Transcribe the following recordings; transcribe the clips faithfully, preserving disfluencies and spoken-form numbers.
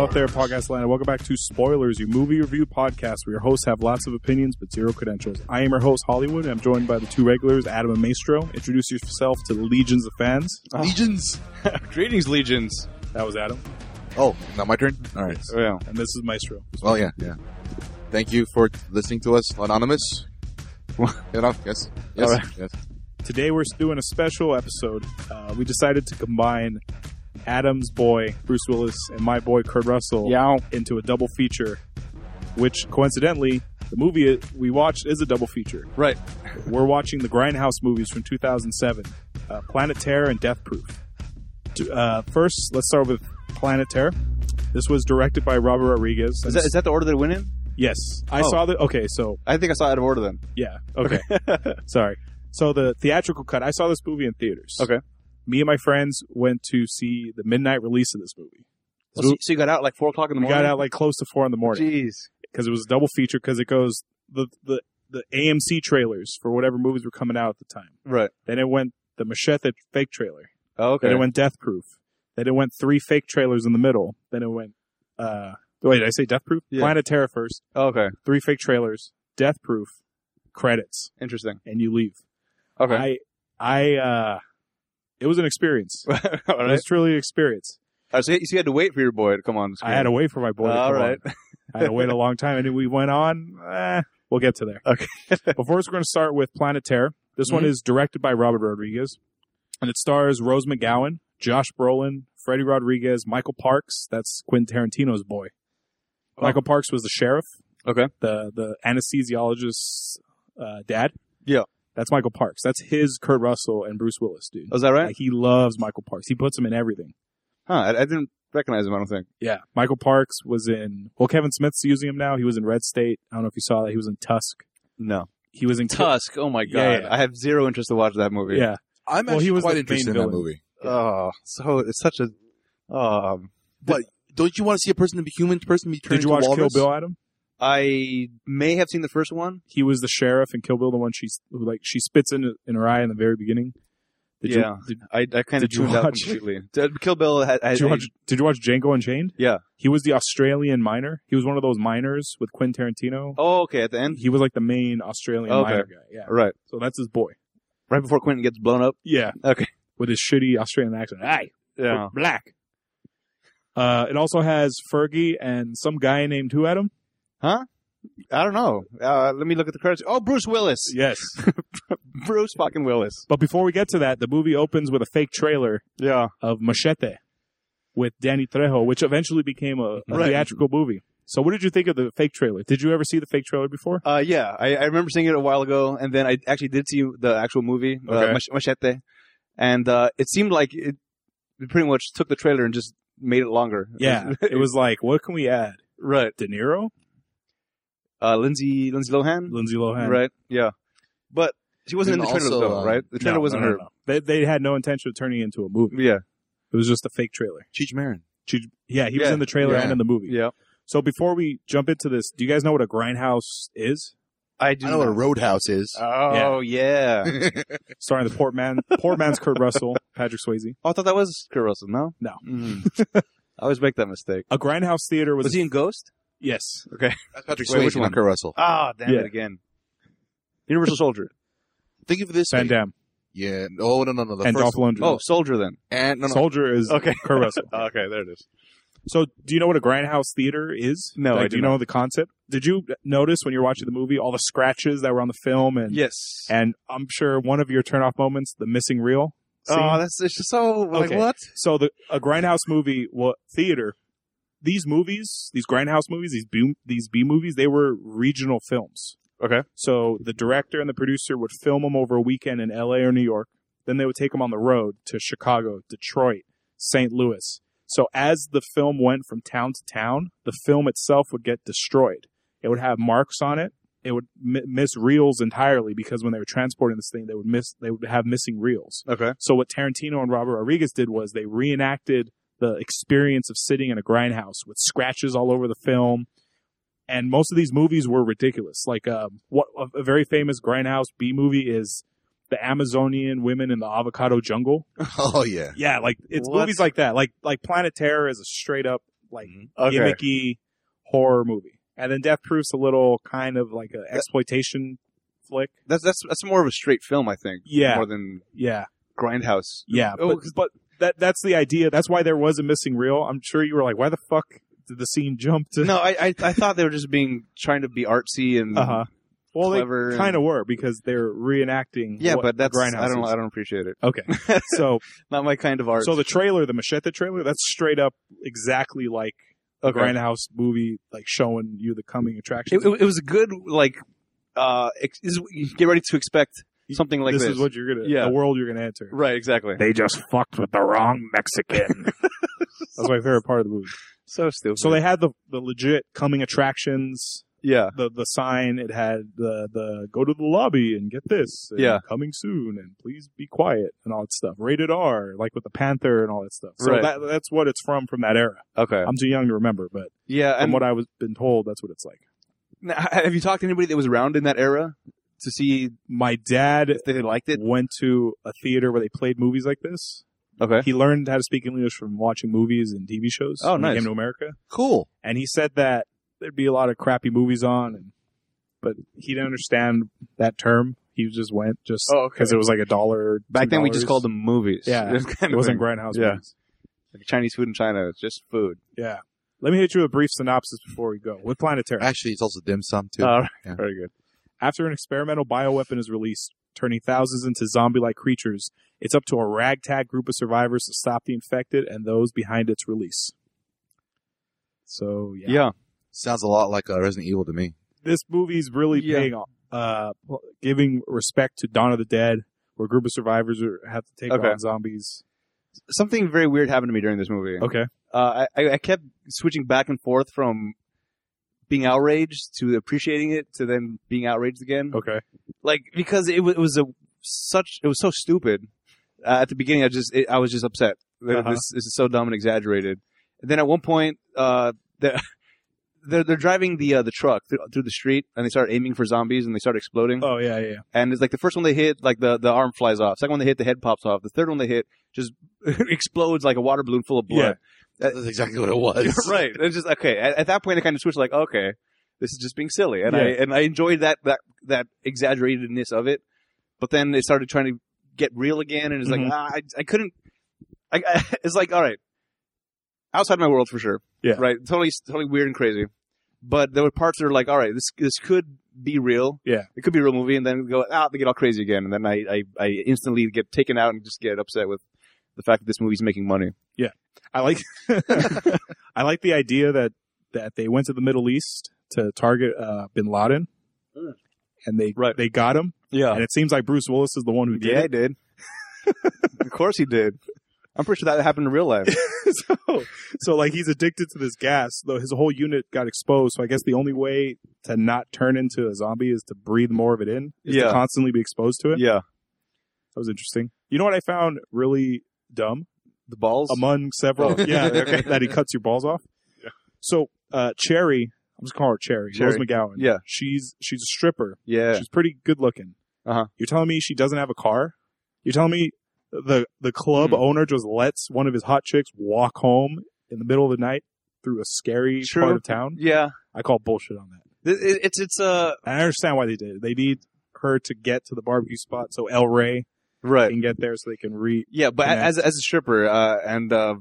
Hello out there, Podcast Land, and welcome back to Spoilers, your movie review podcast where your hosts have lots of opinions but zero credentials. I am your host, Hollywood, and I'm joined by the two regulars, Adam and Maestro. Introduce yourself to the legions of fans. Oh. Legions? Greetings, legions. That was Adam. Oh, not my turn? All right. Oh, yeah. And this is Maestro. Well, yeah, yeah. Thank you for listening to us, Anonymous. You know, yes. Yes. All right. Yes. Today we're doing a special episode. Uh, we decided to combine Adam's boy, Bruce Willis, and my boy, Kurt Russell, Yow. into a double feature, which coincidentally, the movie we watched is a double feature. Right. We're watching the Grindhouse movies from two thousand seven, uh, Planet Terror and Death Proof. To, uh, first, let's start with Planet Terror. This was directed by Robert Rodriguez. Is that, is that the order they went in? Yes. I Oh. saw the... Okay, so... I think I saw it out of order then. Yeah. Okay. Sorry. So the theatrical cut, I saw this movie in theaters. Okay. Me and my friends went to see the midnight release of this movie. Oh, so, so you got out like four o'clock in the We morning? got out like close to four in the morning Jeez. because it was a double feature because it goes the, the the A M C trailers for whatever movies were coming out at the time. Right. Then it went the Machete fake trailer. Oh, okay. Then it went Death Proof. Then it went three fake trailers in the middle. Then it went uh wait, did I say Death Proof? Yeah. Planet Terror first. Oh, okay. Three fake trailers, Death Proof, credits, Interesting. and you leave. Okay. I I uh it was an experience. All It right. was truly an experience. Uh, so, you, so you had to wait for your boy to come on screen. I had to wait for my boy to All come right. on. I had to wait a long time, and then we went on. Eh, we'll get to there. Okay. But first, we're going to start with Planet Terror. This one Mhm. is directed by Robert Rodriguez, and it stars Rose McGowan, Josh Brolin, Freddie Rodriguez, Michael Parks. That's Quentin Tarantino's boy. Oh. Michael Parks was the sheriff, Okay. the the anesthesiologist's uh, dad. Yeah. That's Michael Parks. That's his Kurt Russell and Bruce Willis, dude. Was that right? Like, he loves Michael Parks. He puts him in everything. Huh. I, I didn't recognize him, I don't think. Yeah. Michael Parks was in, well, Kevin Smith's using him now. He was in Red State. I don't know if you saw that. He was in Tusk. No. He was in Tusk. Oh, my God. Yeah, yeah. I have zero interest to watch that movie. Yeah. I'm Well, actually he was quite the interested in main that villain. movie. Oh, so it's such a... Um, But don't you want to see a person to be human, person to be turned Did you into watch a walrus? Kill Bill, Adam? I may have seen the first one. He was the sheriff in Kill Bill, the one she's who like she spits in in her eye in the very beginning. Did Yeah. You, did, I, I kind of Did you tuned out watch- completely. Did- Kill Bill had... did you watch? Did you watch Django Unchained? Yeah. He was the Australian miner. He was one of those miners with Quentin Tarantino. Oh, okay. At the end? He was like the main Australian Okay. miner guy. Yeah. Right. So that's his boy. Right before Quentin gets blown up? Yeah. Okay. With his shitty Australian accent. Aye. Yeah. Black. Uh, it also has Fergie and some guy named who, Adam? Huh? I don't know. Uh, let me look at the credits. Oh, Bruce Willis. Yes. Bruce fucking Willis. But before we get to that, the movie opens with a fake trailer Yeah. of Machete with Danny Trejo, which eventually became a, a Right. theatrical movie. So what did you think of the fake trailer? Did you ever see the fake trailer before? Uh, yeah. I, I remember seeing it a while ago, and then I actually did see the actual movie, Okay. uh, Mach- Machete, and uh, it seemed like it, it pretty much took the trailer and just made it longer. Yeah. It was like, what can we add? right. De Niro? Uh, Lindsay Lindsay Lohan. Lindsay Lohan? Right. Yeah. But she wasn't in And the trailer also, though, uh, right? The trailer No, wasn't no, no, her. no. They, they had no intention of turning it into a movie. Yeah. It was just a fake trailer. Cheech Marin. She, yeah, he was Yeah. in the trailer Yeah. and in the movie. Yeah. So before we jump into this, do you guys know what a grindhouse is? I do. I know what a not. roadhouse is. Oh yeah. Starring the poor man, poor man's Kurt Russell, Patrick Swayze. Oh, I thought that was Kurt Russell. No. No. Mm. I always make that mistake. A grindhouse theater was, Was he in Ghost? yes. Okay. That's Patrick Wait, Swayze, which not one? Kurt Russell. Ah, damn Yeah. it again. Universal Soldier. Think of it this Van way. Damme Yeah. Oh, no, no, no. The and first Dolph Lundgren. Oh, Soldier then. And, no, no. Soldier is Okay. Kurt Russell. Okay, there it is. So, do you know what a grindhouse theater is? No, Like, I do do you not. know the concept? Did you notice when you're watching the movie all the scratches that were on the film, and Yes. and I'm sure one of your turn-off moments, the missing reel. scene? Oh, that's it's just so like Okay. what? So the a grindhouse movie, what theater? These movies, these grindhouse movies, these B, these B movies, they were regional films. Okay. So the director and the producer would film them over a weekend in L A or New York. Then they would take them on the road to Chicago, Detroit, Saint Louis. So as the film went from town to town, the film itself would get destroyed. It would have marks on it. It would mi- miss reels entirely because when they were transporting this thing, they would miss. They would have missing reels. Okay. So what Tarantino and Robert Rodriguez did was they reenacted the experience of sitting in a grindhouse with scratches all over the film. And most of these movies were ridiculous. Like um, what a, a very famous grindhouse B movie is the Amazonian women in the avocado jungle. Oh, yeah. Yeah, like it's What? movies like that. Like like Planet Terror is a straight up like Okay. gimmicky horror movie. And then Death Proof's a little kind of like an exploitation flick. That's that's that's more of a straight film, I think. Yeah. More than Yeah, Grindhouse. yeah. Oh, But, but that that's the idea. That's why there was a missing reel. I'm sure you were like, why the fuck did the scene jump to? No, I, I I thought they were just being trying to be artsy and Uh huh. Well, clever they and- kind of were because they're reenacting. yeah, what but that's Grindhouse I don't is. I don't appreciate it. Okay, so Not my kind of art. so the trailer, the Machete trailer, that's straight up exactly like a Okay. Grindhouse movie, like showing you the coming attractions. it, it, it was a good like uh ex- is, get ready to expect something like this. this is what you're gonna, Yeah. the world you're gonna enter. Right, exactly. They just fucked with the wrong Mexican. That's my favorite part of the movie. So stupid. So they had the the legit coming attractions. yeah. The the sign, it had the the go to the lobby and get this. And Yeah. coming soon and please be quiet and all that stuff. Rated R, like with the Panther and all that stuff. So Right. that that's what it's from from that era. Okay. I'm too young to remember, but Yeah, from and what I was been told, that's what it's like. now, have you talked to anybody that was around in that era to see My dad if they liked it? went to a theater where they played movies like this. Okay. He learned how to speak English from watching movies and T V shows. Oh, when nice. He came to America, Cool. and he said that there'd be a lot of crappy movies on, and but he didn't understand that term. He just went just Oh, okay. because it was like a dollar. Back two then we just dollars. called them movies. Yeah, This kind It of wasn't thing. Grindhouse Yeah. movies. Like Chinese food in China. It's just food. Yeah. Let me hit you with a brief synopsis before we go. With Planet Terror. Actually, it's also dim sum too. All right. Yeah. Very good. After an experimental bioweapon is released, turning thousands into zombie-like creatures, it's up to a ragtag group of survivors to stop the infected and those behind its release. So, yeah. Yeah. Sounds a lot like uh, Resident Evil to me. This movie's really Yeah. paying off, uh, giving respect to Dawn of the Dead, where a group of survivors are, have to take Okay. on zombies. Something very weird happened to me during this movie. Okay. Uh, I, I kept switching back and forth from being outraged to appreciating it to then being outraged again. Okay. Like because it was, it was a such it was so stupid. Uh, at the beginning, I just it, I was just upset. that Uh-huh. This, this is so dumb and exaggerated. And then at one point, uh, they're they're, they're driving the uh, the truck through, through the street, and they start aiming for zombies, and they start exploding. Oh, yeah, yeah. And it's like the first one they hit, like the, the arm flies off. Second one they hit, the head pops off. The third one they hit just explodes like a water balloon full of blood. That's exactly what it was. Right. It's just okay. At, at that point, I kind of switched like, okay, this is just being silly, and I Yeah. and I enjoyed that that that exaggeratedness of it. But then they started trying to get real again, and it's Mhm. like ah, I I couldn't. I, I it's like all right, outside my world for sure. Yeah. Right. Totally totally weird and crazy. But there were parts that are like, all right, this this could be real. Yeah. It could be a real movie, and then go ah, they get all crazy again, and then I I, I instantly get taken out and just get upset with the fact that this movie's making money. I like I like the idea that, that they went to the Middle East to target uh, Bin Laden, Mm. and they Right. they got him. Yeah. And it seems like Bruce Willis is the one who did Yeah, he it. did. Of course he did. I'm pretty sure that happened in real life. so, so like he's addicted to this gas. Though his whole unit got exposed. So I guess the only way to not turn into a zombie is to breathe more of it in. Is Yeah. to constantly be exposed to it. Yeah. That was interesting. You know what I found really dumb? The balls? Among several, Oh. yeah, okay, that he cuts your balls off. Yeah. So uh, Cherry, I'm just calling her Cherry. Cherry. Rose McGowan. Yeah. she's she's a stripper. yeah. She's pretty good looking. Uh-huh. You're telling me she doesn't have a car? You're telling me the the club Hmm. owner just lets one of his hot chicks walk home in the middle of the night through a scary True. part of town? Yeah. I call bullshit on that. It, it- it's, it's, uh, And I understand why they did it. They need her to get to the barbecue spot so El Rey right. can get there so they can re. Yeah, but Connect. as, as a stripper, uh, and, uh,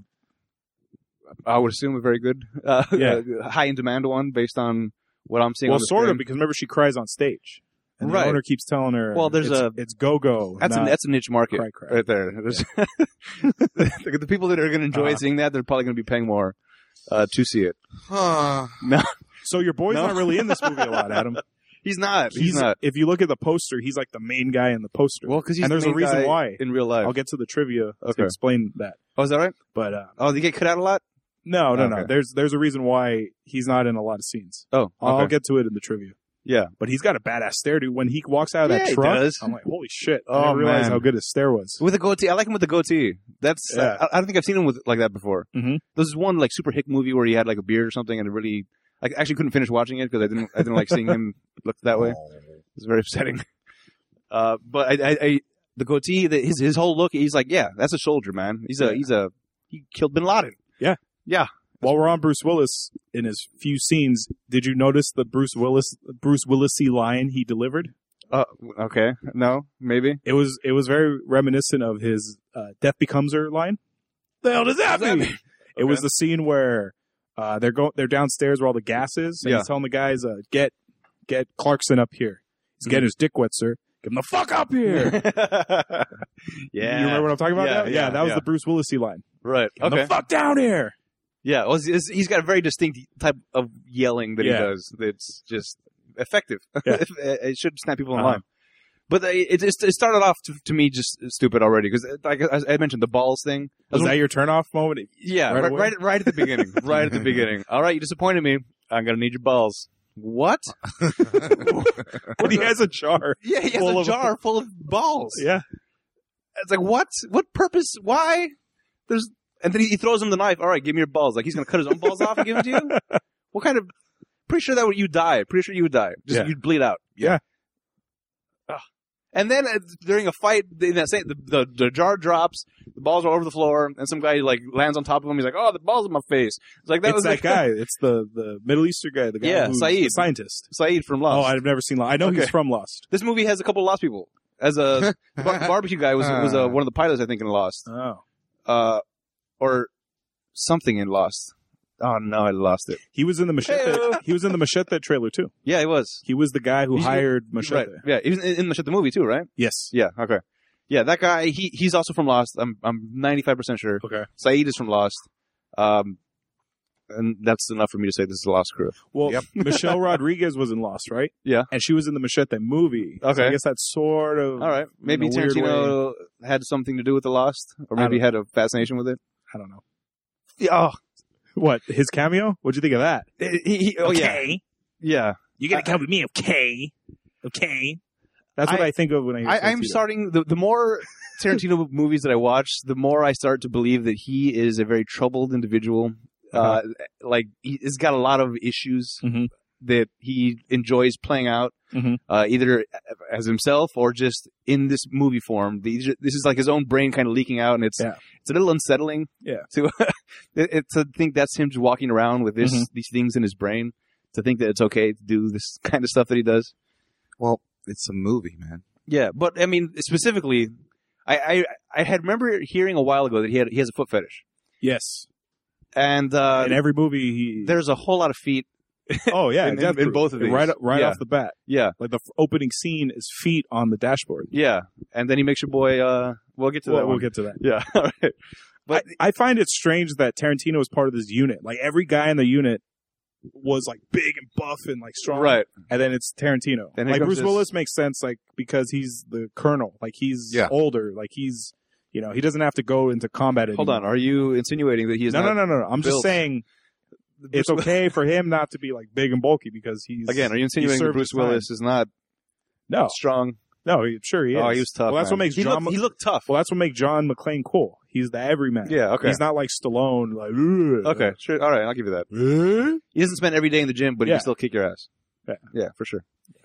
I would assume a very good, uh, Yeah. high in demand one based on what I'm seeing Well, on the sort screen. of, because remember she cries on stage. And Right. the owner keeps telling her, Well, there's it's, a- it's go-go. That's a, not that's a niche market cry, cry. right there. There's- the, the people that are going to enjoy Uh-huh. seeing that, they're probably going to be paying more, uh, to see it. Huh. So your boy's No. not really in this movie a lot, Adam. He's not. He's, not. If you look at the poster, he's like the main guy in the poster. Well, because he's and the there's a main reason guy why. in real life. I'll get to the trivia Okay. to explain that. Oh, is that right? But uh, Oh, they get cut out a lot? no, no, no. Okay. There's there's a reason why he's not in a lot of scenes. Oh, okay. I'll get to it in the trivia. Yeah. But he's got a badass stare, dude. When he walks out of Yeah, that he truck, does. I'm like, holy shit! I Oh, didn't realize man. how good his stare was. With a goatee. I like him with the goatee. That's, Yeah. I, I don't think I've seen him with like that before. Mhm. There was one like super hick movie where he had like a beard or something and it really, I actually couldn't finish watching it because I didn't, I didn't like seeing him look that way. It was very upsetting. Uh, but I, I, I the goatee, the, his, his whole look, he's like, yeah, that's a soldier, man. He's a, Yeah. he's a, he killed Bin Laden. Yeah. Yeah. While we're on Bruce Willis in his few scenes, did you notice the Bruce Willis Bruce Willis-y line he delivered? Uh, okay. No, maybe. It was it was very reminiscent of his uh, "Death Becomes Her" line. The hell does that mean? It Okay. was the scene where uh, they're going they're downstairs where all the gas is, and Yeah. he's telling the guys, uh, "Get get Clarkson up here. He's getting his dick wet, sir. Get him the fuck up here." Yeah. You remember what I'm talking about? Yeah, now? yeah, that was yeah. the Bruce Willis-y line. Right. Get him Okay. the fuck down here. Yeah. Well, he's, he's got a very distinct type of yelling that Yeah. he does. That's just effective. Yeah. it it should snap people in Uh-huh. line. But it, it, it started off to, to me just stupid already because, like as I mentioned, the balls thing. Was that your turnoff moment? Yeah, right right, away? right, right at the beginning. Right at the beginning. All right, you disappointed me. I'm gonna need your balls. What? When he has a jar. Yeah, he has Full a of- jar full of balls. Yeah. It's like what? What purpose? Why? There's and then he, he throws him the knife. All right, give me your balls. Like he's gonna cut his own balls off and give them to you. What kind of? Pretty sure that would you die. Pretty sure you would die. Just Yeah. you'd bleed out. Yeah. Ugh. And then uh, during a fight, in that same, the, the the jar drops, the balls are over the floor, and some guy like lands on top of him. He's like, "Oh, the balls in my face." It's like that It's was that like, guy. It's the, the Middle Eastern guy. The guy Yeah, who's Saeed. the scientist. Saeed from Oh, Lost. I've never seen Lost. I know Okay. he's from Lost. This movie has a couple of Lost people. As a bar- barbecue guy was was uh, one of the pilots, I think, in Lost, Oh. uh, or something in Lost. Oh no, I lost it. He was in the Machete. Hey-o. He was in the Machete trailer too. Yeah, he was. He was the guy who He's- hired Machete. Right. Yeah, he was in, in the, the movie too, right? Yes. Yeah. Okay. Yeah, that guy. He he's also from Lost. I'm I'm ninety-five percent sure. Okay. Saeed is from Lost. Um, and that's enough for me to say this is the Lost crew. Well, Yep. Michelle Rodriguez was in Lost, right? Yeah. And she was in the Machete movie. So Okay. I guess that's sort of. All right. Maybe in a weird Tarantino had something to do with the Lost, or I maybe don't- had a fascination with it. I don't know. Yeah. Oh, What? His cameo? What'd you think of that? he, he, oh yeah. Okay. Yeah. You gotta come with me, okay? Okay. That's what I- I, think of when I. Hear I, I'm Tarantino. starting the the more Tarantino movies that I watch, the more I start to believe that he is a very troubled individual. uh Uh-huh. Like he's got a lot of issues Mhm. that he enjoys playing out, Mhm. uh, either as himself or just in this movie form. These are- This is like his own brain kind of leaking out, and it's Yeah. it's a little unsettling. Yeah. To it, it- to think that's him just walking around with this Mhm. these things in his brain. To think that it's okay to do this kind of stuff that he does. Well, it's a movie, man. Yeah, but I mean specifically, I I, I had remember hearing a while ago that he had he has a foot fetish, Yes. and uh, In every movie, he. there's a whole lot of feet. Oh yeah, in- in- definitely. in both of these. Right, right Yeah. off the bat. Yeah, Like the f- opening scene is feet on the dashboard. yeah, and then he makes your boy. Uh, we'll get to Well, that. we'll one. get to that. Yeah, all right. But I, I find it strange that Tarantino is part of this unit. Like every guy in the unit was like big and buff and like strong. right, And then it's Tarantino. Then here Like comes Bruce this- Willis makes sense, like because he's the colonel. Like he's Yeah. older. Like he's, you know, he doesn't have to go into combat anymore. hold on. Are you insinuating that he is No, not no, no, no, no. I'm just built- saying it's Bruce- okay for him not to be like big and bulky because he's Again, are you insinuating that served Bruce his time. Willis is not no, strong? no. He, sure he is. Oh, he was tough. Well, that's man. what makes he John. looked, he looked tough. well, that's what makes John McClane cool. He's the everyman. Yeah, okay. He's not like Stallone. Like "Ugh." Okay, sure. All right, I'll give you that. Huh? He doesn't spend every day in the gym, but he Yeah. can still kick your ass. Yeah. Yeah, for sure.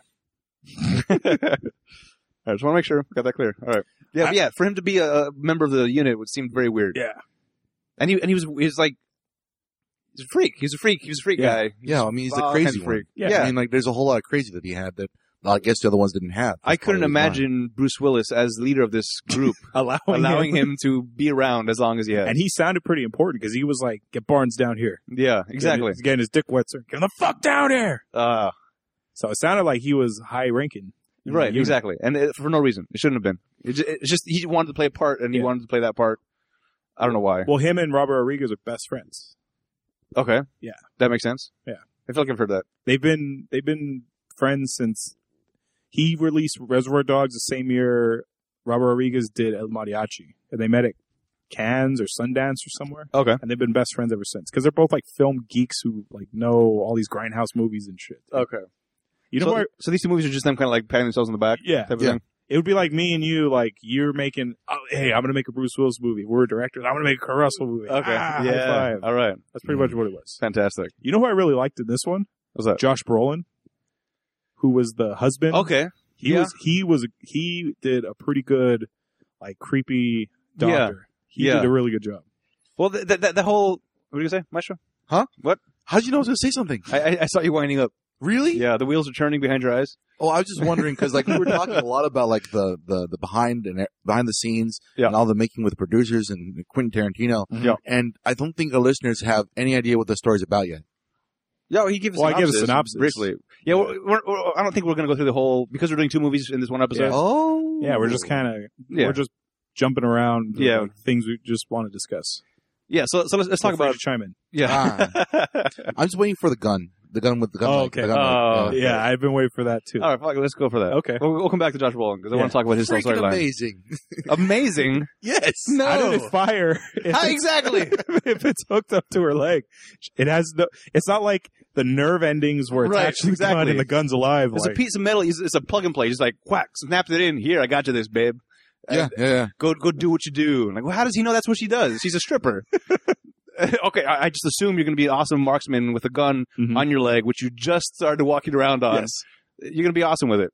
All right, just want to make sure we got that clear. All right. Yeah, I- but yeah. For him to be a, a member of the unit would seem very weird. Yeah. And he and he was he was like he's a freak. He's a freak. He was a freak Yeah. guy. He's Yeah, I mean, he's all a kinds crazy of one. freak. Yeah. Yeah. I mean, like, there's a whole lot of crazy that he had that I guess the other ones didn't have. I That's couldn't part of his mind. imagine Bruce Willis as leader of this group, allowing, allowing him to be around as long as he had. And he sounded pretty important because he was like, "Get Barnes down here." yeah, exactly. He's getting his dick wet, sir. Get the fuck down here. Uh, So it sounded like he was high ranking. in the right, unit. exactly. And it, for no reason. It shouldn't have been. It just, it's just he wanted to play a part, and he Yeah. wanted to play that part. I don't know why. Well, him and Robert Rodriguez are best friends. Okay. Yeah. That makes sense. Yeah. I feel like I've heard that. They've been they've been friends since he released Reservoir Dogs the same year Robert Rodriguez did El Mariachi, and they met at Cannes or Sundance or somewhere, Okay. and they've been best friends ever since because they're both like film geeks who like know all these grindhouse movies and shit. Okay. You know so, what? so these two movies are just them kind of like patting themselves on the back Yeah, type of Yeah. thing? it would be like me and you, like you're making. Oh, hey, I'm gonna make a Bruce Willis movie. We're directors. I'm gonna make a Kurt Russell movie. Okay. Ah, high yeah. five. All right. That's pretty much what it was. Fantastic. You know who I really liked in this one? What's that? Josh Brolin, who was the husband. Okay. He Yeah. was he was he did a pretty good like creepy doctor. He Yeah. did a really good job. Well, the, the, the whole, what do you say, Maestro? Huh? What? How did you know I was going to say something? I, I, I saw you winding up. Really? Yeah, the wheels are turning behind your eyes. Oh, I was just wondering because like we were talking a lot about like the the, the behind and behind the scenes Yeah. and all the making with producers and Quentin Tarantino. Yeah. And I don't think our listeners have any idea what the story's about yet. Yeah, he gave us Well, I synopsis, gave a synopsis. briefly. Yeah, we're, we're, we're, I don't think we're going to go through the whole because we're doing two movies in this one episode. Yeah. Oh. Yeah, we're just kind of Yeah. we're just jumping around. with, Yeah. like, things we just want to discuss. Yeah, so so let's, let's talk Feel free about to chime in. yeah. I'm just waiting for the gun. The gun with the gun. Oh, leg, okay. the gun leg. Oh, Yeah. Yeah, I've been waiting for that too. All right, fuck it, let's go for that. Okay. We'll, we'll come back to Josh Brolin because I Yeah. want to talk about his whole Freaking storyline. amazing. Amazing. Yes. No. How did it fire? If How it's- exactly? if it's hooked up to her leg, it has no. It's not like the nerve endings where it's Right, actually exactly. gun and the gun's alive. It's like, a piece of metal. It's, it's a plug and play. Just like whack, snapped it in. Here, I got you this, babe. Yeah, yeah, yeah. Go go do what you do. Like, well, how does he know that's what she does? She's a stripper. Okay, I, I just assume you're going to be an awesome marksman with a gun Mhm. on your leg, which you just started walking around on. Yes. You're going to be awesome with it.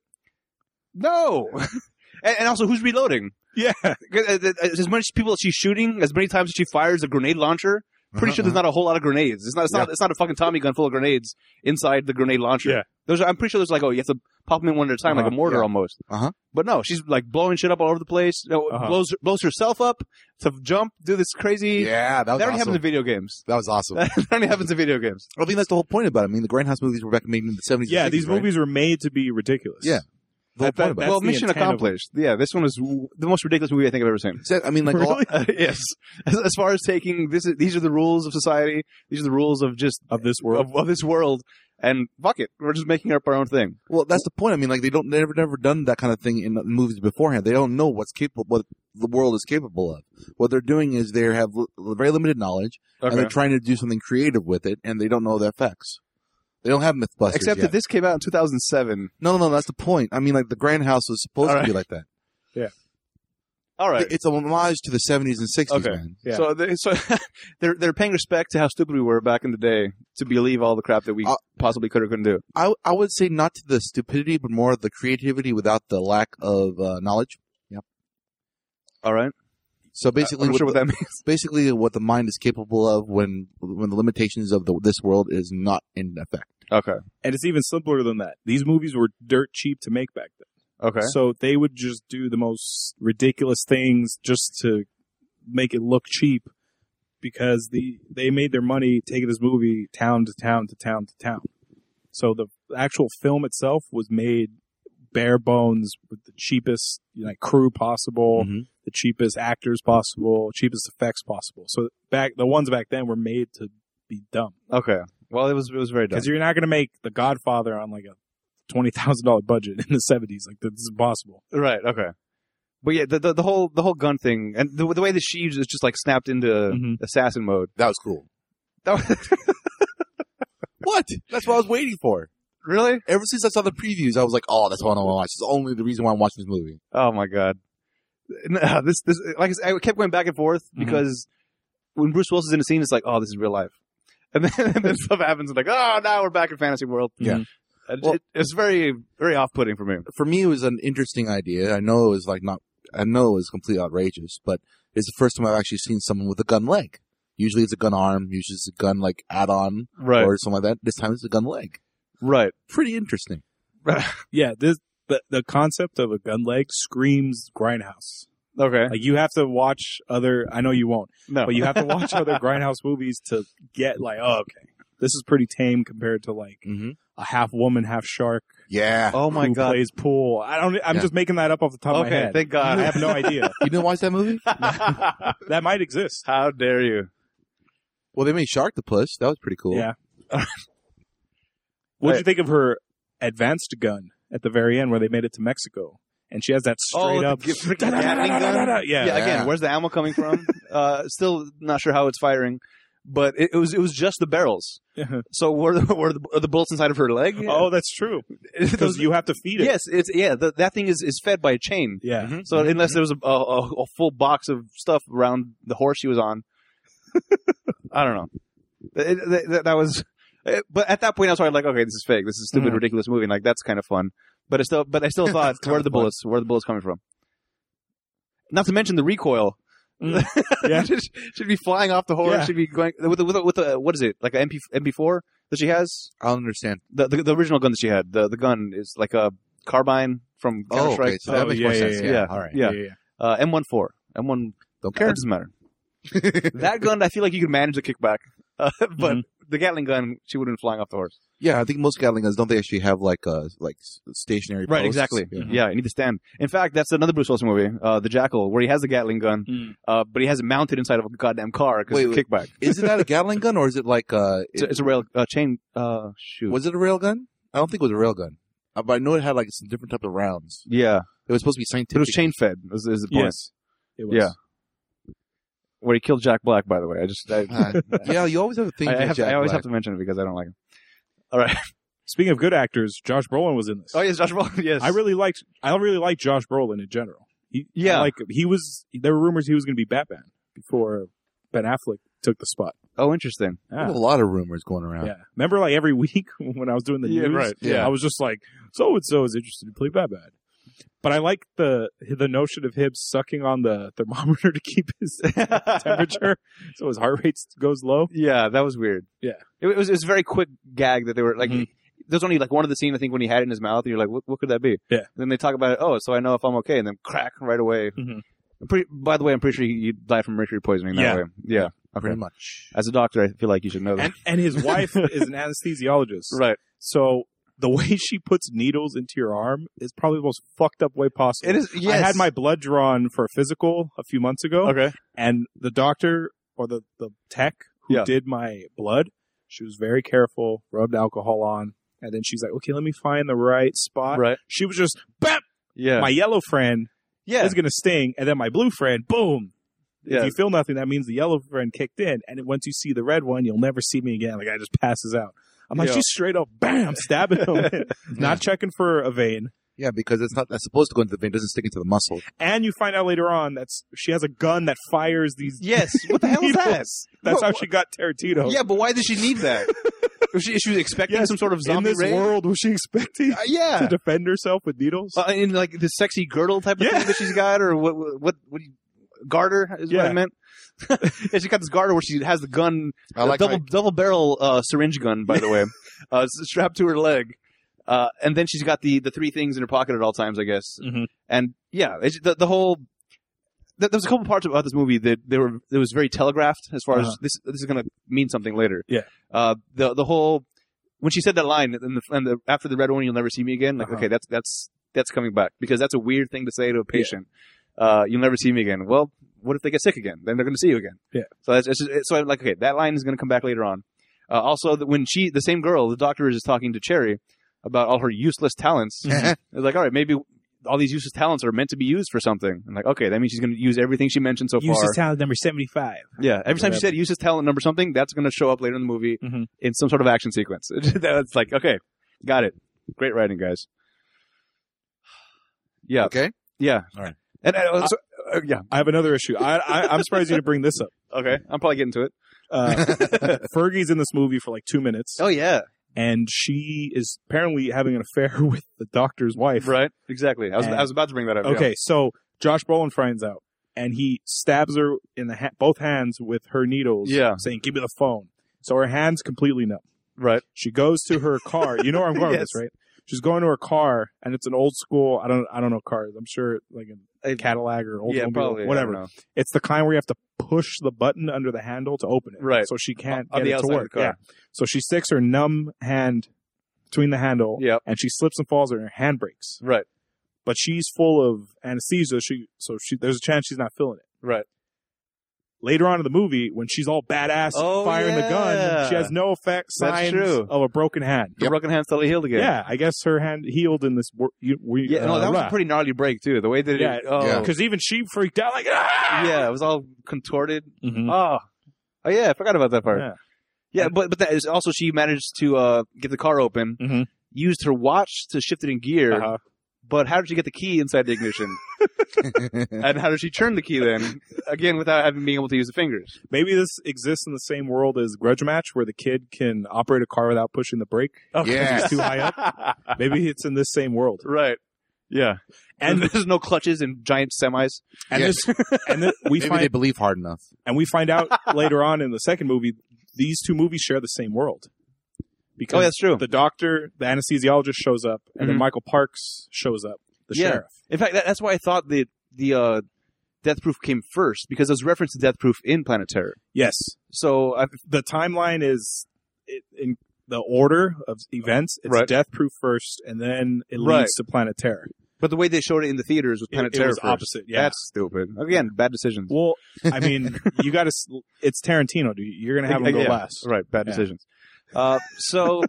No. and, and also, who's reloading? Yeah. As many people as she's shooting, as many times as she fires a grenade launcher, pretty Uh-huh, sure there's not a whole lot of grenades. It's not. It's not. It's not a fucking Tommy gun full of grenades inside the grenade launcher. Yeah. Those are, I'm pretty sure there's like, oh, you have to pop them in one at a time, like Uh-huh, a mortar yeah. almost. Uh-huh. But no, she's like blowing shit up all over the place. You know, Uh-huh. blows blows herself up to jump, do this crazy. Yeah, that was that already awesome. happens in video games. That was awesome. That already happens in video games. I think that's the whole point about it. I mean, the Grindhouse movies were back made in the seventies. Yeah, and these sixties, right? movies were made to be ridiculous. Yeah. The whole That- point that- about that's Well, the mission intent of- accomplished. Yeah, this one is w- the most ridiculous movie I think I've ever seen. it. So, I mean, like, all, Really? yes, as, as far as taking this, is, these are the rules of society. These are the rules of just Of this world. of, of this world. And fuck it, we're just making up our own thing. well, that's the point. I mean, like, they don't, they've never, never done that kind of thing in movies beforehand. They don't know what's capable, what the world is capable of. What they're doing is they have l- very limited knowledge, and they're trying to do something creative with it, and they don't know the effects. They don't have MythBusters Except yet. that this came out in two thousand seven. No, no, no, that's the point. I mean, like, the Grindhouse was supposed All to be right. like that. All right. It's a homage to the seventies and sixties, Okay. man. Yeah. So, they, so they're they're paying respect to how stupid we were back in the day to believe all the crap that we Uh, possibly could or couldn't do. I, I would say not to the stupidity, but more the creativity without the lack of uh, knowledge. All right. So basically, I'm not sure what the, that means. basically what the mind is capable of when when the limitations of the, this world is not in effect. Okay. And it's even simpler than that. These movies were dirt cheap to make back then. Okay. So they would just do the most ridiculous things just to make it look cheap because the they made their money taking this movie town to town to town to town. So the actual film itself was made bare bones with the cheapest you know, like crew possible, Mhm. the cheapest actors possible, cheapest effects possible. So back the ones back then were made to be dumb Okay. Well, it was it was very dumb. because you're not going to make The Godfather on like a twenty thousand dollar budget in the seventies. Like this is impossible. Right. Okay. But yeah, the, the the whole the whole gun thing and the the way that she is just like snapped into Mhm. assassin mode. That was cool. That was, What? That's what I was waiting for. really? Ever since I saw the previews, I was like, "Oh, that's what I want to watch." It's only the reason why I'm watching this movie. Oh my god. No, this this like I, said, I kept going back and forth Mhm. because when Bruce Willis is in a scene, it's like, oh, this is real life, and then, and then stuff happens, and like, oh, now we're back in fantasy world. Yeah. And Well- it, it's very very off putting for me. For me, it was an interesting idea. I know it was like not. I know it was completely outrageous, but it's the first time I've actually seen someone with a gun leg. Usually, it's a gun arm. Usually, it's a gun like add-on Right. or something like that. This time, it's a gun leg. Right. Pretty interesting. Yeah, this the the concept of a gun leg screams Grindhouse. Okay. Like you have to watch other. I know you won't, No. but you have to watch other Grindhouse movies to get like, oh, okay, this is pretty tame compared to like Mm-hmm. a half woman, half shark Yeah. Oh my who god. plays pool. I don't. I'm Yeah. just making that up off the top of my Okay. head. Thank God. I have no idea. You didn't watch that movie? That might exist. How dare you? Well, they made Sharktopus. That was pretty cool. Yeah. What'd you think of her advanced gun at the very end where they made it to Mexico? And she has that straight Oh, up. the g- freaking Gatling gun? Yeah. Yeah, again, Yeah. where's the ammo coming from? uh, still not sure how it's firing, but it, it was it was just the barrels. So were the, were the, are the bullets inside of her leg? Oh, that's true. Because Those- you have to feed it. yes, it's yeah. The, that thing is, is fed by a chain. Yeah. Mhm. So unless there was a, a, a full box of stuff around the horse she was on, I don't know. It- it- that, that was, it- but at that point I was already like, okay, this is fake. This is a stupid, Mhm. ridiculous movie. And like that's kind of fun. But I still, but I still thought, It's where are kinda the fun. bullets? Where are the bullets coming from? Not to mention the recoil. Mm. Yeah. should, should be flying off the horse. Yeah. Should be going with a, with a, with a, what is it? Like an M P M P four that she has. I don't understand. The, the the original gun that she had. The the gun is like a carbine from Counter Oh, Strike. okay. So that Oh, makes yeah, more yeah, sense. yeah. Yeah. Yeah. All right. Yeah. yeah, yeah. Uh, M fourteen. M one. Don't It care. doesn't matter. That gun, I feel like you could manage the kickback, uh, but Mhm. the Gatling gun, she wouldn't flying off the horse. Yeah, I think most Gatling guns don't they actually have like uh like s- stationary Right, posts? exactly. Yeah. Yeah, you need to stand. In fact, that's another Bruce Wilson movie, uh, The Jackal, where he has the Gatling gun, Mm. uh, but he has it mounted inside of a goddamn car because Wait, of the kickback. Is it not a Gatling gun or is it like uh? It's a, it's a rail uh, chain. Uh, shoot. Was it a rail gun? I don't think it was a rail gun, uh, but I know it had like some different type of rounds. Yeah, It was supposed to be scientific. it was chain fed. Is, is the point? Yes. It was. Yeah. Where he killed Jack Black, by the way. I just I, Uh, yeah, you always have a thing. I, I, with have, Jack I always Black. have to mention it because I don't like him. All right. Speaking of good actors, Josh Brolin was in this. Oh yes, Josh Brolin. Yes, I really liked. I really like Josh Brolin in general. He, Yeah. I like he was. There were rumors he was going to be Batman before Ben Affleck took the spot. Oh, interesting. There's Yeah. a lot of rumors going around. Yeah. Remember, like every week when I was doing the Yeah, news, right. Yeah. I was just like, so and so is interested to play Batman. But I like the the notion of him sucking on the thermometer to keep his temperature, so his heart rate goes low. Yeah, that was weird. Yeah. it, was it was a very quick gag that they were like. Mhm. There's only like one of the scene I think when he had it in his mouth, and you're like, what, what could that be? Yeah. And then they talk about it. Oh, so I know if I'm okay, and then crack right away. Mhm. I'm pretty, by the way, I'm pretty sure you died from mercury poisoning that Yeah. way. Yeah. Pretty Okay. much. As a doctor, I feel like you should know that. And and his wife is an anesthesiologist, Right. so the way she puts needles into your arm is probably the most fucked up way possible. It is. Yes. I had my blood drawn for a physical a few months ago, Okay. and the doctor or the, the tech who Yeah. did my blood, she was very careful, rubbed alcohol on, and then she's like, okay, let me find the right spot. Right. She was just, bap! Yeah. My yellow friend yeah. is going to sting, and then my blue friend, boom. If Yeah. you feel nothing, that means the yellow friend kicked in, and then once you see the red one, you'll never see me again. Like, I just passes out. I'm like, Yeah. she's straight up, bam, stabbing him. Not checking for a vein. Yeah, because it's not that's supposed to go into the vein. It doesn't stick into the muscle. And you find out later on that she has a gun that fires these. Yes. What the hell is that? needles. That's What- how she got Tarantino. Yeah, but why did she need that? was she, she was expecting Yes, some sort of in zombie this raid? world, was she expecting Uh, yeah. to defend herself with needles? Uh, in like the sexy girdle type of Yeah. thing that she's got, or what? What? What? what do you, garter is what Yeah. I meant. Yeah, she got this garter where she has the gun, I like double my- double barrel uh, syringe gun, by the way, uh, s- strapped to her leg, uh, and then she's got the the three things in her pocket at all times, I guess. Mhm. And yeah, it's, the the whole. th- There was a couple parts about this movie that they were it was very telegraphed as far Uh-huh. as this this is going to mean something later. Yeah. Uh, the the whole when she said that line and the, and the after the red one you'll never see me again. Like Uh-huh. okay, that's that's that's coming back because that's a weird thing to say to a patient. Uh, you'll never see me again. Well, what if they get sick again? Then they're going to see you again. Yeah. So that's, it's just, so I'm like, okay, that line is going to come back later on. Uh, also, that when she, the same girl, the doctor is talking to Cherry about all her useless talents. It's like, all right, maybe all these useless talents are meant to be used for something. I'm like, okay, that means she's going to use everything she mentioned so far. talent number seventy-five. Yeah. Every time she said useless talent number something, that's going to show up later in the movie Mhm. in some sort of action sequence. That's like, okay, got it. Great writing, guys. Yeah. Okay. Yeah. All right. And uh, so, uh, yeah. I have another issue. I, I, I'm surprised you didn't bring this up. Okay. I'm probably getting to it. Uh, Fergie's in this movie for like two minutes, Oh yeah. and she is apparently having an affair with the doctor's wife. Right. Exactly. I was And- I was about to bring that up. Okay, so Josh Brolin finds out, and he stabs her in the ha- both hands with her needles. Yeah. saying, "Give me the phone." So her hand's completely numb. Yeah. Right. She goes to her car. You know where I'm going with Yes. this, right? She's going to her car, and it's an old school. I don't. I don't know cars. I'm sure like a Cadillac or an Yeah. Oldsmobile, Probably. I whatever. don't know. It's the kind where you have to push the button under the handle to open it. Right. So she can't On get the it to outside of work. the car. Yeah. So she sticks her numb hand between the handle, Yep. and she slips and falls, and her hand breaks. Right. But she's full of anesthesia. She so she there's a chance she's not feeling it. Right. Later on in the movie, when she's all badass Oh, firing the gun, yeah. she has no effect That's signs true. of a broken hand. The broken hand's totally healed again. Yeah, I guess her hand healed in this. wor- You, we, Yeah. No, that was a pretty gnarly break too. The way that Yeah. it. Oh. Yeah. because even she freaked out like ah! Yeah. It was all contorted. Mhm. Oh. Oh yeah. I forgot about that part. Yeah. Yeah. But but that is also she managed to uh, get the car open. Mhm. Used her watch to shift it in gear. Uh-huh. But how did she get the key inside the ignition? And how did she turn the key then? Again, without having being able to use the fingers. Maybe this exists in the same world as Grudge Match, where the kid can operate a car without pushing the brake. Yeah. He's too high up. Maybe it's in this same world. Right. Yeah. And there's no clutches and giant semis. And Yes. this, and th- we Maybe find they believe hard enough. and we find out later on in the second movie, these two movies share the same world. Because Oh, that's true. the doctor, the anesthesiologist shows up, and Mhm. then Michael Parks shows up, the Yeah. sheriff. In fact, that, that's why I thought the the uh, Death Proof came first, because there's reference to Death Proof in Planet Terror. Yes, So I, the timeline is it, in the order of events. It's Right. Death Proof first, and then it leads Right. to Planet Terror. but the way they showed it in the theaters was Planet It, it Terror was first. opposite. Yeah. That's stupid. Again, bad decisions. Well, I mean, you got to. It's Tarantino, dude. You're gonna have him go Yeah. last. Right, bad Yeah. decisions. Uh, so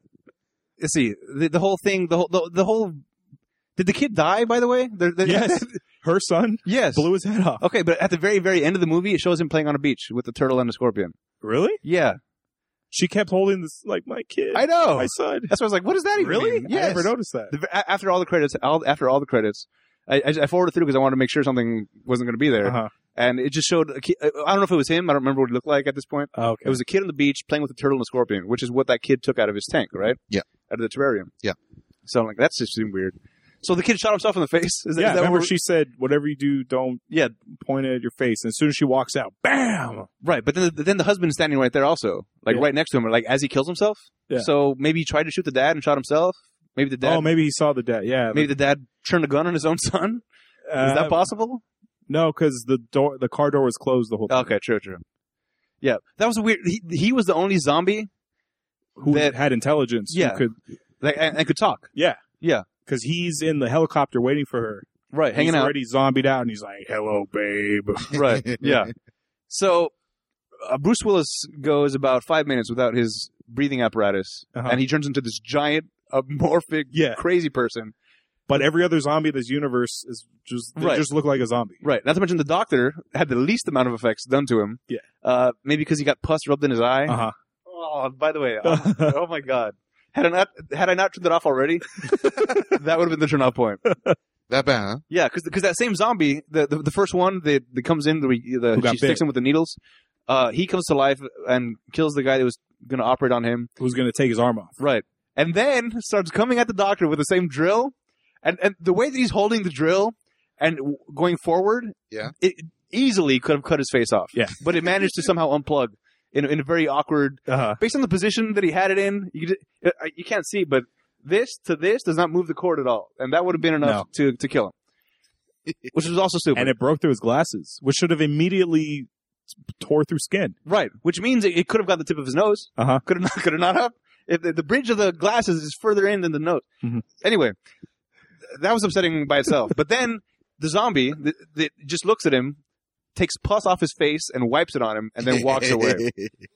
let's see the, the whole thing. The whole the, the whole. Did the kid die? By the way, the, the, Yes, her son yes. blew his head off. Okay, but at the very very end of the movie, it shows him playing on a beach with the turtle and the scorpion. Really? Yeah, She kept holding this like my kid, I know. my son. That's why I was like, what does that even Really? mean? I Yes. never noticed that. The, a- after all the credits, all, after all the credits, I, I, I forwarded through because I wanted to make sure something wasn't going to be there, Uh-huh. and it just showed. A kid, I don't know if it was him. I don't remember what he looked like at this point. Oh, okay. It was a kid on the beach playing with a turtle and a scorpion, which is what that kid took out of his tank, right? Yeah. Out of the terrarium. Yeah. So I'm like, that's just seemed weird. So the kid shot himself in the face. Is that, yeah. is that Remember, what she said, "Whatever you do, don't yeah, point it at your face." And as soon as she walks out, bam! right. But then, the, then the husband's standing right there, also, like Yeah. right next to him, like as he kills himself. Yeah. So maybe he tried to shoot the dad and shot himself. Maybe the dad. Oh, maybe he saw the dad. Yeah. maybe the dad turned a gun on his own son. uh, Is that possible? No, because the door, the car door was closed the whole time. Okay, true, true. Yeah, that was a weird. He, he was the only zombie Who that had intelligence? who Yeah. could that and, and could talk. yeah, Yeah. because he's in the helicopter waiting for her, Right, hanging he's out. already zombied out, and he's like, "Hello, babe." Right. Yeah. So uh, Bruce Willis goes about five minutes without his breathing apparatus, Uh-huh. and he turns into this giant, amorphic, Yeah. crazy person. But every other zombie in this universe is just they Right. just look like a zombie. Right. Not to mention the doctor had the least amount of effects done to him. Yeah. Uh, maybe because he got pus rubbed in his eye. Uh huh. Oh, by the way, oh, oh my god. Had I not had I not turned it off already, that would have been the turn off point. That bad, huh? Yeah, because that same zombie, the, the the first one that, that comes in, the, the Who got she sticks bit. him with the needles. Uh, he comes to life and kills the guy that was going to operate on him. Who's gonna take his arm off? Right, and then starts coming at the doctor with the same drill, and and the way that he's holding the drill and w- going forward, Yeah. it easily could have cut his face off. Yeah. but it managed to somehow unplug in in a very awkward, Uh huh. based on the position that he had it in. You could, uh, you can't see, but this to this does not move the cord at all, and that would have been enough to to kill him. Which was also stupid. And it broke through his glasses, which should have immediately tore through skin. Right, which means it, it could have got the tip of his nose. Uh-huh. Could have not. Could have not have. If the, the bridge of the glasses is further in than the nose. Mhm. Anyway, th- that was upsetting by itself. But then the zombie th- th- just looks at him, takes pus off his face, and wipes it on him, and then walks away.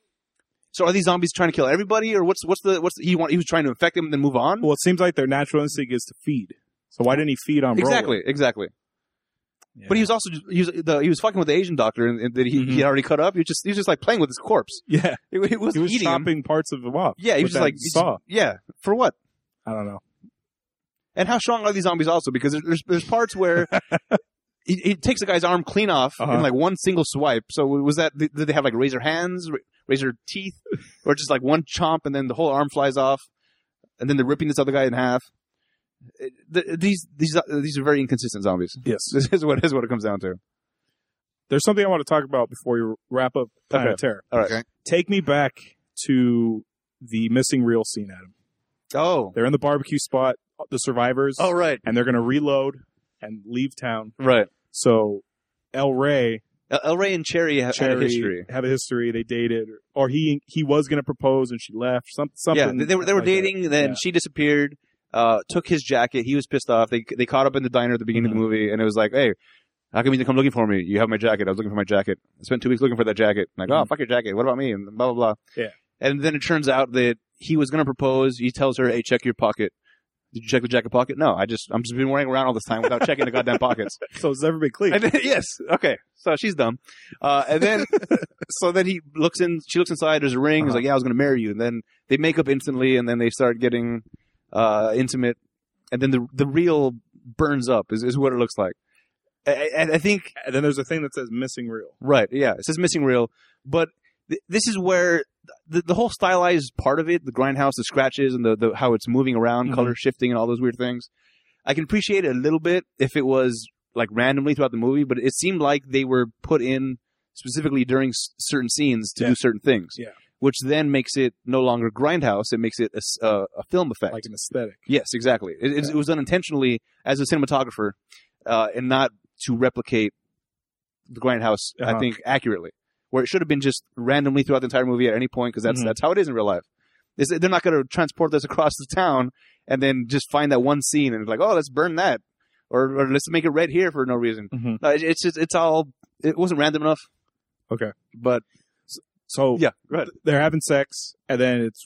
So are these zombies trying to kill everybody, or what's what's the what's the, he want? He was trying to infect them and then move on. Well, it seems like their natural instinct is to feed. So why didn't he feed on Brolin? exactly, exactly. Yeah. But he was also he was the, he was fucking with the Asian doctor and, and that he, Mhm. he had already cut up. He was just he was just like playing with his corpse. yeah, He, he was he was eating him. chopping parts of him off. Yeah, he was with just that like saw. Yeah, for what? I don't know. And how strong are these zombies also? Because there's there's parts where he, he takes the guy's arm clean off Uh-huh. in like one single swipe. So was that did they have like razor hands, ra- razor teeth, or just like one chomp and then the whole arm flies off, and then they're ripping this other guy in half? It- the- These these uh, these are very inconsistent zombies. Yes. This is what is what it comes down to. There's something I want to talk about before we wrap up Planet Okay. Terror. All right. Okay. Take me back to the missing reel scene, Adam. Oh. They're in the barbecue spot, the survivors, Oh right. and they're going to reload and leave town. Right. So El Rey, El, El Rey and Cherry have had a Cherry history. have a history. They dated, or he he was going to propose and she left. Some, something. Yeah, they were they were like that. dating. Then Yeah. she disappeared. Uh, took his jacket. He was pissed off. They they caught up in the diner at the beginning Mhm. of the movie, and it was like, "Hey, how come you didn't come looking for me? You have my jacket. I was looking for my jacket. I spent two weeks looking for that jacket. Like, oh, Mhm. fuck your jacket. What about me?" And blah blah blah. Yeah. And then it turns out that he was going to propose. He tells her, "Hey, check your pocket. Did you check the jacket pocket? No, I just I'm just been wearing around all this time without checking the goddamn pockets." So it's never been clean. And then, yes. Okay. So she's dumb. Uh, and then, so then he looks in, she looks inside, there's a ring. He's Uh-huh. like, yeah, I was going to marry you. And then they make up instantly and then they start getting, uh, intimate. And then the, the reel burns up is, is what it looks like. And I, I think, And then there's a thing that says missing reel. right. Yeah. It says missing reel, but th- this is where the, the whole stylized part of it, the grindhouse, the scratches and the, the, how it's moving around, Mhm. color shifting and all those weird things. I can appreciate it a little bit if it was like randomly throughout the movie, but it seemed like they were put in specifically during s- certain scenes to Yeah. do certain things. Yeah. Which then makes it no longer Grindhouse. It makes it a, s- uh, a film effect. Like an aesthetic. Yes, exactly. It, it, Yeah. it was done intentionally as a cinematographer, uh, and not to replicate the Grindhouse. Uh-huh. I think accurately, where it should have been just randomly throughout the entire movie at any point, because that's Mhm. that's how it is in real life. Is they're not going to transport this across the town and then just find that one scene and like, oh, let's burn that, or, or let's make it red here for no reason. Mm-hmm. No, it, it's just it's all it wasn't random enough. Okay. But So yeah, right. they're having sex, and then it's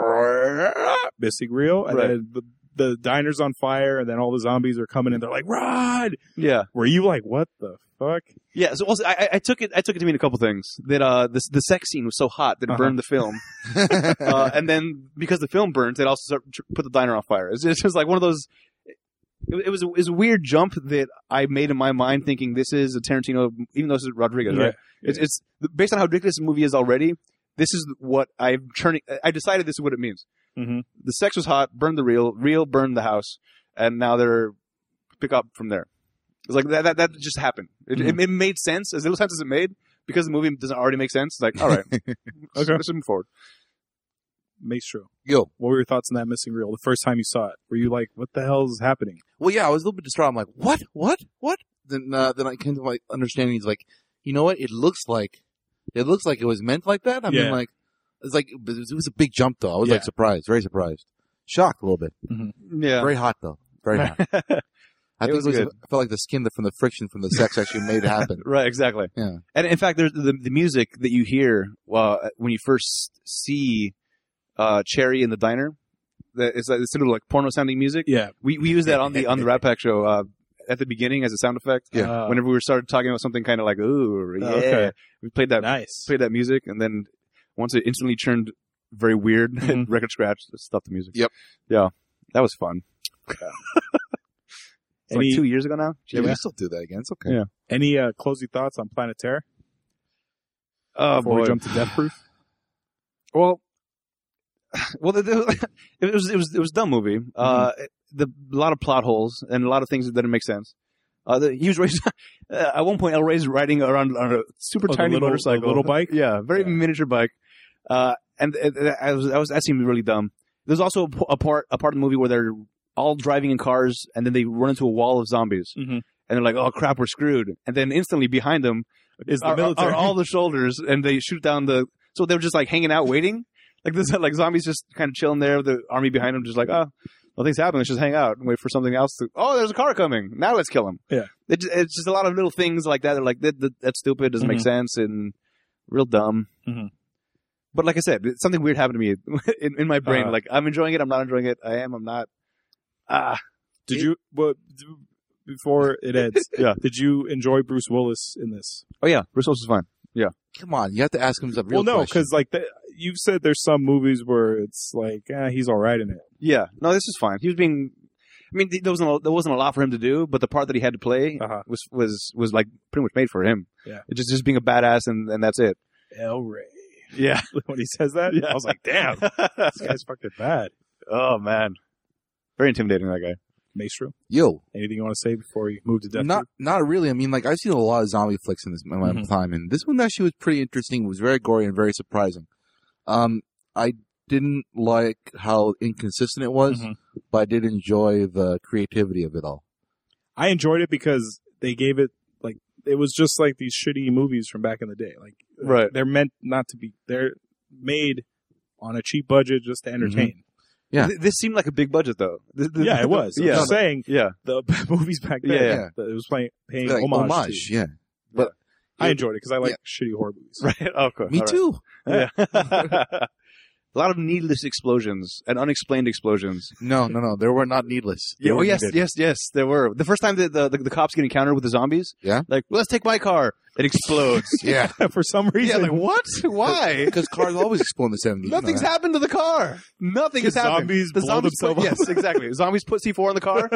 missing reel, and Right. then the, the diner's on fire, and then all the zombies are coming in. They're like, "Run!" Yeah. Were you like, "What the fuck?" Yeah, so also, I, I- I took it. I took it to mean a couple things. That uh, this, the sex scene was so hot that it Uh-huh. burned the film, uh, and then because the film burnt, it also start, tr- put the diner on fire. It's, it's just like one of those. It, it was a, it was a weird jump that I made in my mind, thinking this is a Tarantino, even though this is Rodriguez, right? Yeah. It's, it's based on how ridiculous the movie is already. This is what I'm turning. I decided this is what it means. Mm-hmm. The sex was hot, burned the reel, reel burned the house, and now they're pick up from there. It's like that. That, that just happened. It, Mhm. it, it made sense, as little sense as it made, because the movie doesn't already make sense. It's like, all right, Okay. let's move forward. Maestro, Yo, what were your thoughts on that missing reel the first time you saw it? Were you like, "What the hell is happening?" well, yeah, I was a little bit distraught. I'm like, what, what, what? Then, uh, then I came to my understanding. He's like, you know what? It looks like, it looks like it was meant like that. I Yeah. mean, like, it's like it was, it was a big jump though. I was Yeah. like surprised, very surprised, shocked a little bit. Yeah, Very hot though, very hot. I It think was it was, good. I felt like the skin that from the friction from the sex actually made it happen. right, exactly. Yeah. And in fact, there's the the music that you hear uh, when you first see uh, Cherry in the diner. That it's like it's sort of like porno sounding music. Yeah. We we use that on the on the Rat Pack show uh, at the beginning as a sound effect. Yeah. Uh, Whenever we started talking about something kind of like, ooh, yeah, okay. we played that nice. played that music, and then once it instantly turned very weird, Mhm. record scratch, stopped the music. Yep. Yeah, that was fun. It's Any- like two years ago now. Yeah, we Yeah. can still do that again. It's okay. Yeah. Any uh, closing thoughts on Planet Terror Oh before boy. we jump to Death Proof? Well, well, the, the, it was it was it was a dumb movie. Uh, the a lot of plot holes and a lot of things that didn't make sense. Uh, the, he was raised, uh, at one point. El Rey's riding around on a super Oh, the tiny little- motorcycle, the little bike? Yeah, very Yeah. miniature bike. Uh, and uh, that was, that was that seemed really dumb. There's also a, p- a part a part of the movie where they're all driving in cars, and then they run into a wall of zombies, Mhm. and they're like, "Oh crap, we're screwed!" And then instantly behind them Is the are, military. are all the shoulders, and they shoot down the. So they were just like hanging out, waiting. Like this, like zombies just kind of chilling there. The army behind them, just like, oh, nothing's happening. Let's just hang out and wait for something else to. Oh, there's a car coming. Now let's kill him. Yeah. It just, it's just a lot of little things like that. They're like, that, that, that's stupid. Doesn't make Mhm. sense and real dumb. Mhm. But like I said, it- something weird happened to me in, in my brain. Uh-huh. Like I'm enjoying it. I'm not enjoying it. I am. I'm not. Ah, Did you? Well, d- before it ends, Yeah. Did you enjoy Bruce Willis in this? oh yeah, Bruce Willis is fine. Come on, you have to ask him some real well, no, questions. because like the, you've said, there's some movies where it's like, eh, he's all right in it. Yeah. No, this is fine. He was being. I mean, there wasn't a, there wasn't a lot for him to do, but the part that he had to play Uh-huh. was was was like pretty much made for him. Yeah. It's just just being a badass and, and that's it. El Rey. Yeah. When he says that, Yeah. I was like, damn, this guy's fucking bad. Oh man, very intimidating, that guy. Maestro, Yo, anything you want to say before we move to Death not Proof? not really. I mean, like I've seen a lot of zombie flicks in this in my Mhm. time, and this one actually was pretty interesting. It was very gory and very surprising. Um, I didn't like how inconsistent it was, Mhm. but I did enjoy the creativity of it all. I enjoyed it because they gave it like it was just like these shitty movies from back in the day. Like, Right. they're meant not to be. They're made on a cheap budget just to entertain. Yeah. Th- this seemed like a big budget though. Th- th- Yeah, it was. Yeah. I'm just saying Yeah. the movies back then. Yeah, yeah. that it was playing, paying Like, homage. homage, to. yeah. But I enjoyed it because I like shitty horror movies. Right. Oh, cool. me All right. too. Yeah. A lot of needless explosions and unexplained explosions. No, no, no. They were not needless. They Yeah, oh were yes, needed. yes, yes, there were. The first time that the, the the cops get encountered with the zombies, Yeah. like let's take my car, it explodes. Yeah. For some reason, Yeah, like what? Why? Because cars always explode in the seventies. Nothing's happened to the car. Nothing has happened. Zombies the blow zombies put, themselves yes, exactly. Zombies put C four in the car.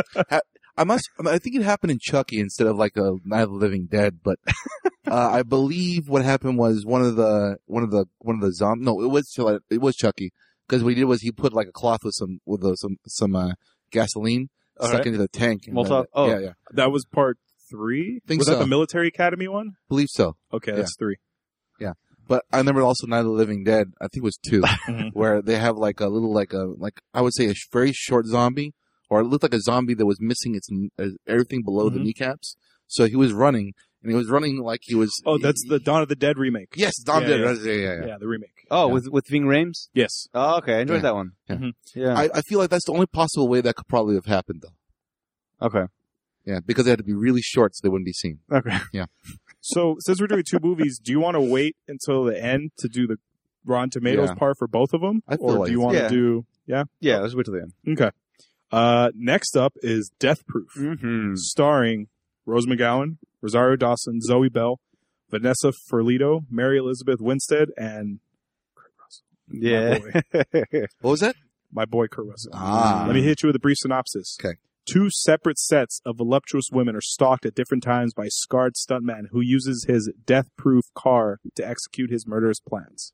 I must. I think it happened in Chucky instead of like a Night of the Living Dead. But uh, I believe what happened was one of the one of the one of the zombies. No, it was it was Chucky. Because what he did was he put like a cloth with some with uh, some some uh, gasoline All stuck right. into the tank. and Molotov? that- Oh. yeah, yeah. That was part three. Think was so. that the military academy one? Believe so. Okay, that's three. But I remember also Night of the Living Dead. I think it was two, Mhm. where they have like a little, like a, like I would say a sh- very short zombie, or it looked like a zombie that was missing its n- uh, everything below the Mhm. kneecaps. So he was running, and he was running like he was. Oh, that's the Dawn of the Dead remake. yes, Dom Yeah, Dead. yeah. Yeah, yeah, yeah. Yeah, the remake. Oh, Yeah. with with Ving Rhames. Yes. Oh, okay. I enjoyed Yeah. that one. Yeah. Mhm. Yeah. I, I feel like that's the only possible way that could probably have happened, though. okay. Yeah, because they had to be really short so they wouldn't be seen. Okay. So since we're doing two movies, do you want to wait until the end to do the Rotten Tomatoes Yeah. part for both of them, I feel or like do you want to Yeah. do? Yeah. Yeah. Let's wait till the end. Okay. Uh, next up is Death Proof, Mm-hmm. starring Rose McGowan, Rosario Dawson, Zoe Bell, Vanessa Ferlito, Mary Elizabeth Winstead, and Kurt Russell. Yeah. What was that? My boy Kurt Russell. Ah. Let me hit you with a brief synopsis. Okay. Two separate sets of voluptuous women are stalked at different times by a scarred stuntman who uses his death-proof car to execute his murderous plans.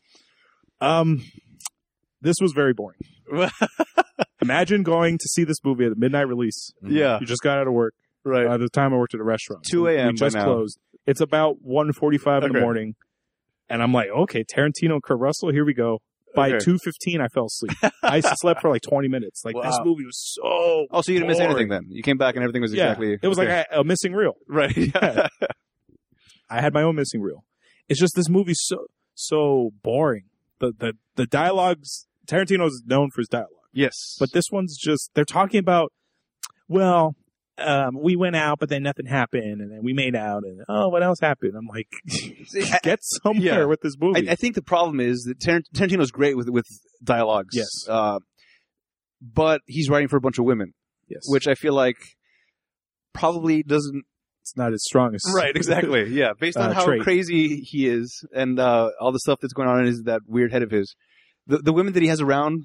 Um, this was very boring. Imagine going to see this movie at a midnight release. yeah. You just got out of work. Right. By the time I worked at a restaurant. two a.m. We just by now. closed. It's about one forty-five in the Okay. morning. And I'm like, okay, Tarantino and Kurt Russell, here we go. By Okay. two fifteen, I fell asleep. I slept for like twenty minutes. Like, this Wow. movie was so Oh, so you didn't miss boring. anything then? You came back and everything was Yeah. exactly. It was okay. like a, a missing reel. right. Yeah. I had my own missing reel. It's just this movie's so so boring. The the the dialogues, Tarantino's known for his dialogue. yes. But this one's just, they're talking about, well, um, we went out, but then nothing happened, and then we made out, and oh, what else happened? I'm like, I- get somewhere yeah. with this movie. I, I think the problem is that Tar- Tarantino's great with with dialogues. Yes. Uh, but he's writing for a bunch of women, yes, which I feel like probably doesn't. it's not his strongest. Right. Exactly. Yeah. Based on Uh, how trait. crazy he is and uh, all the stuff that's going on in his that weird head of his, the the women that he has around,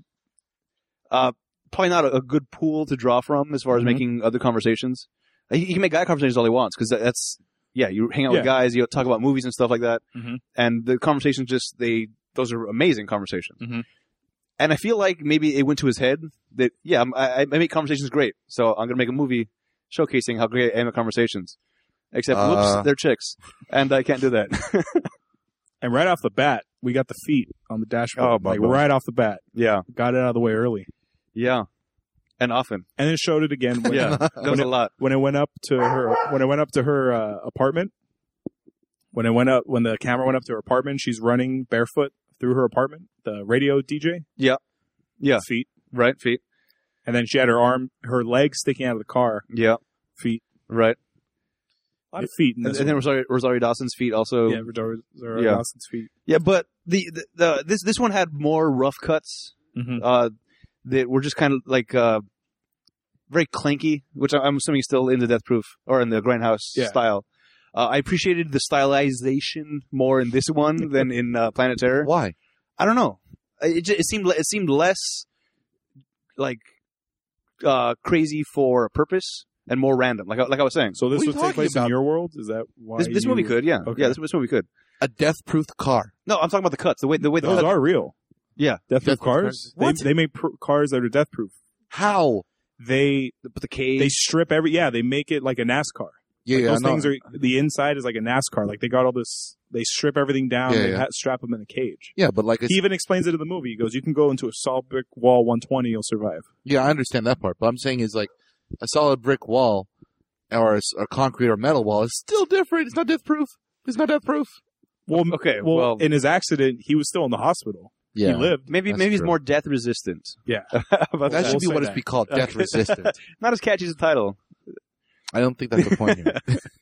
uh, probably not a, a good pool to draw from as far as Mhm. making other conversations. He, he can make guy conversations all he wants because that, that's yeah. You hang out with Yeah. guys, you talk about movies and stuff like that, Mhm. and the conversations just they those are amazing conversations. Mhm. And I feel like maybe it went to his head that yeah, I'm- I, I make conversations great, so I'm gonna make a movie showcasing how great I am at conversations. Except, Uh. whoops, they're chicks, and I can't do that. And right off the bat, we got the feet on the dashboard. Oh, like Bubba. right off the bat, yeah, got it out of the way early, yeah, and often, and then showed it again. When, yeah, that was a lot. when it went up to her, when it went up to her uh, apartment, when it went up, when the camera went up to her apartment, she's running barefoot through her apartment. The radio D J, Yeah, yeah, feet, right, feet, and then she had her arm, her leg sticking out of the car, yeah, feet, right, a lot of feet. In and, this and then one. Rosario, Rosario Dawson's feet also. yeah, Rosario Rosario Yeah. Dawson's feet. Yeah, but the, the the this this one had more rough cuts Mm-hmm. uh, that were just kind of like uh, very clanky, which I'm assuming is still in the Death Proof or in the Grindhouse Yeah. style. Uh, I appreciated the stylization more in this one than in uh, Planet Terror. Why? I don't know. It, ju- it seemed it seemed less like uh, crazy for a purpose and more random. Like I- like I was saying, So this What are you would take talking place in about? your world? Is that why this, this you- movie could, yeah, Okay. yeah, this, this movie could. A death-proof car. No, I'm talking about the cuts. The way the way the Those cuts. are real. Yeah. Death proof Death-proof cars. cars. They, What? they make pr- cars that are death proof. How? They But the cage. they strip every yeah. They make it like a NASCAR. Yeah, Like yeah. those I know. things are the inside is like a NASCAR. Like they got all this. They strip everything down. Yeah, they yeah. ha- strap them in a cage. Yeah, but like, it's, He even explains it in the movie. He goes, "You can go into a solid brick wall one twenty, you'll survive." yeah, I understand that part. But I'm saying is like a solid brick wall or a, s- a concrete or metal wall is still different. It's not death-proof. It's not death-proof. Well, Okay, Well, well- in his accident, he was still in the hospital. Yeah, He lived. maybe That's maybe he's true. more death resistant. Yeah. About that that. should We'll be say what that. it's be called, death Okay. resistant. Not as catchy as the title. I don't think that's the point here.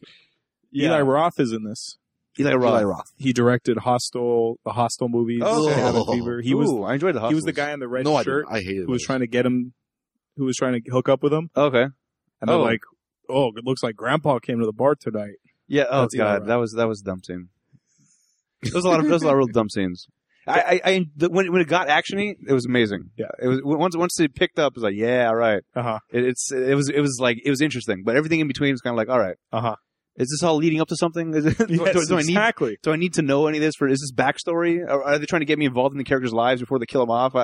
Eli Roth is in this. Eli Roth. Eli Roth. He directed Hostel, the Hostel movies. Oh, okay. Cabin Oh. Fever. He Ooh, was I enjoyed the he was the Hostels. guy in the red No, I shirt didn't. I hated who was those. trying to get him, who was trying to hook up with him. Okay. And they're Oh. like, "Oh, it looks like Grandpa came to the bar tonight." Yeah. Oh That's Eli god, Roth. that was that was a dumb scene. There was a lot of there was a lot of real dumb scenes. I, I, I the, when when it got actiony, it was amazing. Yeah. It was once once it picked up, it was like, yeah, all right. Uh huh. It, it's it was it was like it was interesting, but everything in between was kind of like, all right, Uh huh. is this all leading up to something? Is it, do, Yes, do, do I need exactly. do I need to know any of this? For is this backstory? Or are they trying to get me involved in the characters' lives before they kill them off? I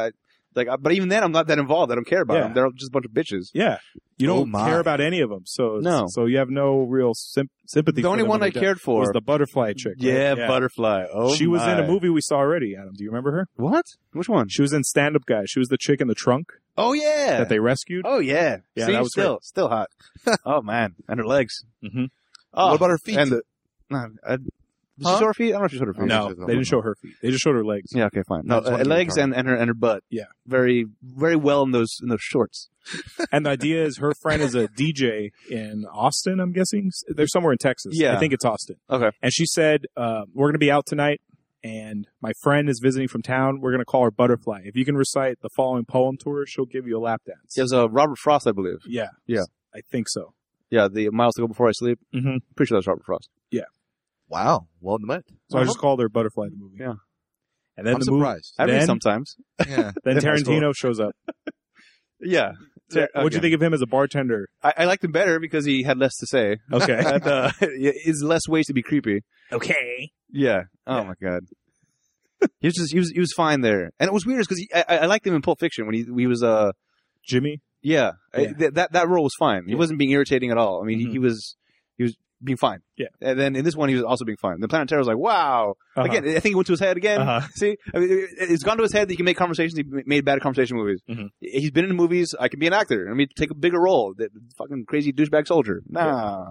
Like, but even then, I'm not that involved. I don't care about Yeah. them. They're just a bunch of bitches. Yeah, you Oh don't my. care about any of them. So No. so you have no real symp- sympathy. The for only them one when I they die. cared for was the butterfly chick. right? yeah, Butterfly. Oh, she was in my. a movie we saw already. Adam, do you remember her? What? Which one? She was in Stand Up Guy. She was the chick in the trunk Oh yeah. that they rescued. Oh yeah. Yeah, See, that was still her. still hot. Oh man, and her legs. Mm-hmm. Oh, What about her feet? And the, no, I, did Huh? she show her feet? I don't know if she showed her feet. No, they didn't show her feet. They just showed her legs. Yeah. Okay. Fine. No, That's what uh, you legs were and, and her and her butt. Yeah. Very very well in those in those shorts. And the idea is her friend is a D J in Austin, I'm guessing. They're somewhere in Texas. Yeah. I think it's Austin. Okay. And she said, uh, we're going to be out tonight, and my friend is visiting from town. We're going to call her Butterfly. If you can recite the following poem to her, she'll give you a lap dance. It was uh, Robert Frost, I believe. Yeah. Yeah. I think so. Yeah, the Miles to Go Before I Sleep. Mm-hmm. Pretty sure that's Robert Frost. Wow. Well met. So I just called her Butterfly, the movie. Yeah. And then I'm the movie, surprised. I read Then- sometimes. Yeah. then In high school. Tarantino shows up. Yeah. What'd you Okay. think of him as a bartender? I, I liked him better because he had less to say. Okay. and, uh, is less ways to be creepy. okay. Yeah. Oh Yeah. my god. He was just he was he was fine there, and it was weird because I, I I liked him in Pulp Fiction when he he was uh Jimmy? yeah, I- Yeah. th- that that role was fine. He Yeah. wasn't being irritating at all. I mean Mhm. he, he was he was being fine. Yeah. And then in this one he was also being fine. The Planet Terror was like wow. Uh-huh. Again, I think it went to his head again. Uh-huh. See, I mean, it- it's gone to his head that he can make conversations. He made bad conversation movies. Mhm. He's been in movies. I can be an actor. I mean, take a bigger role. That fucking crazy douchebag soldier. Nah.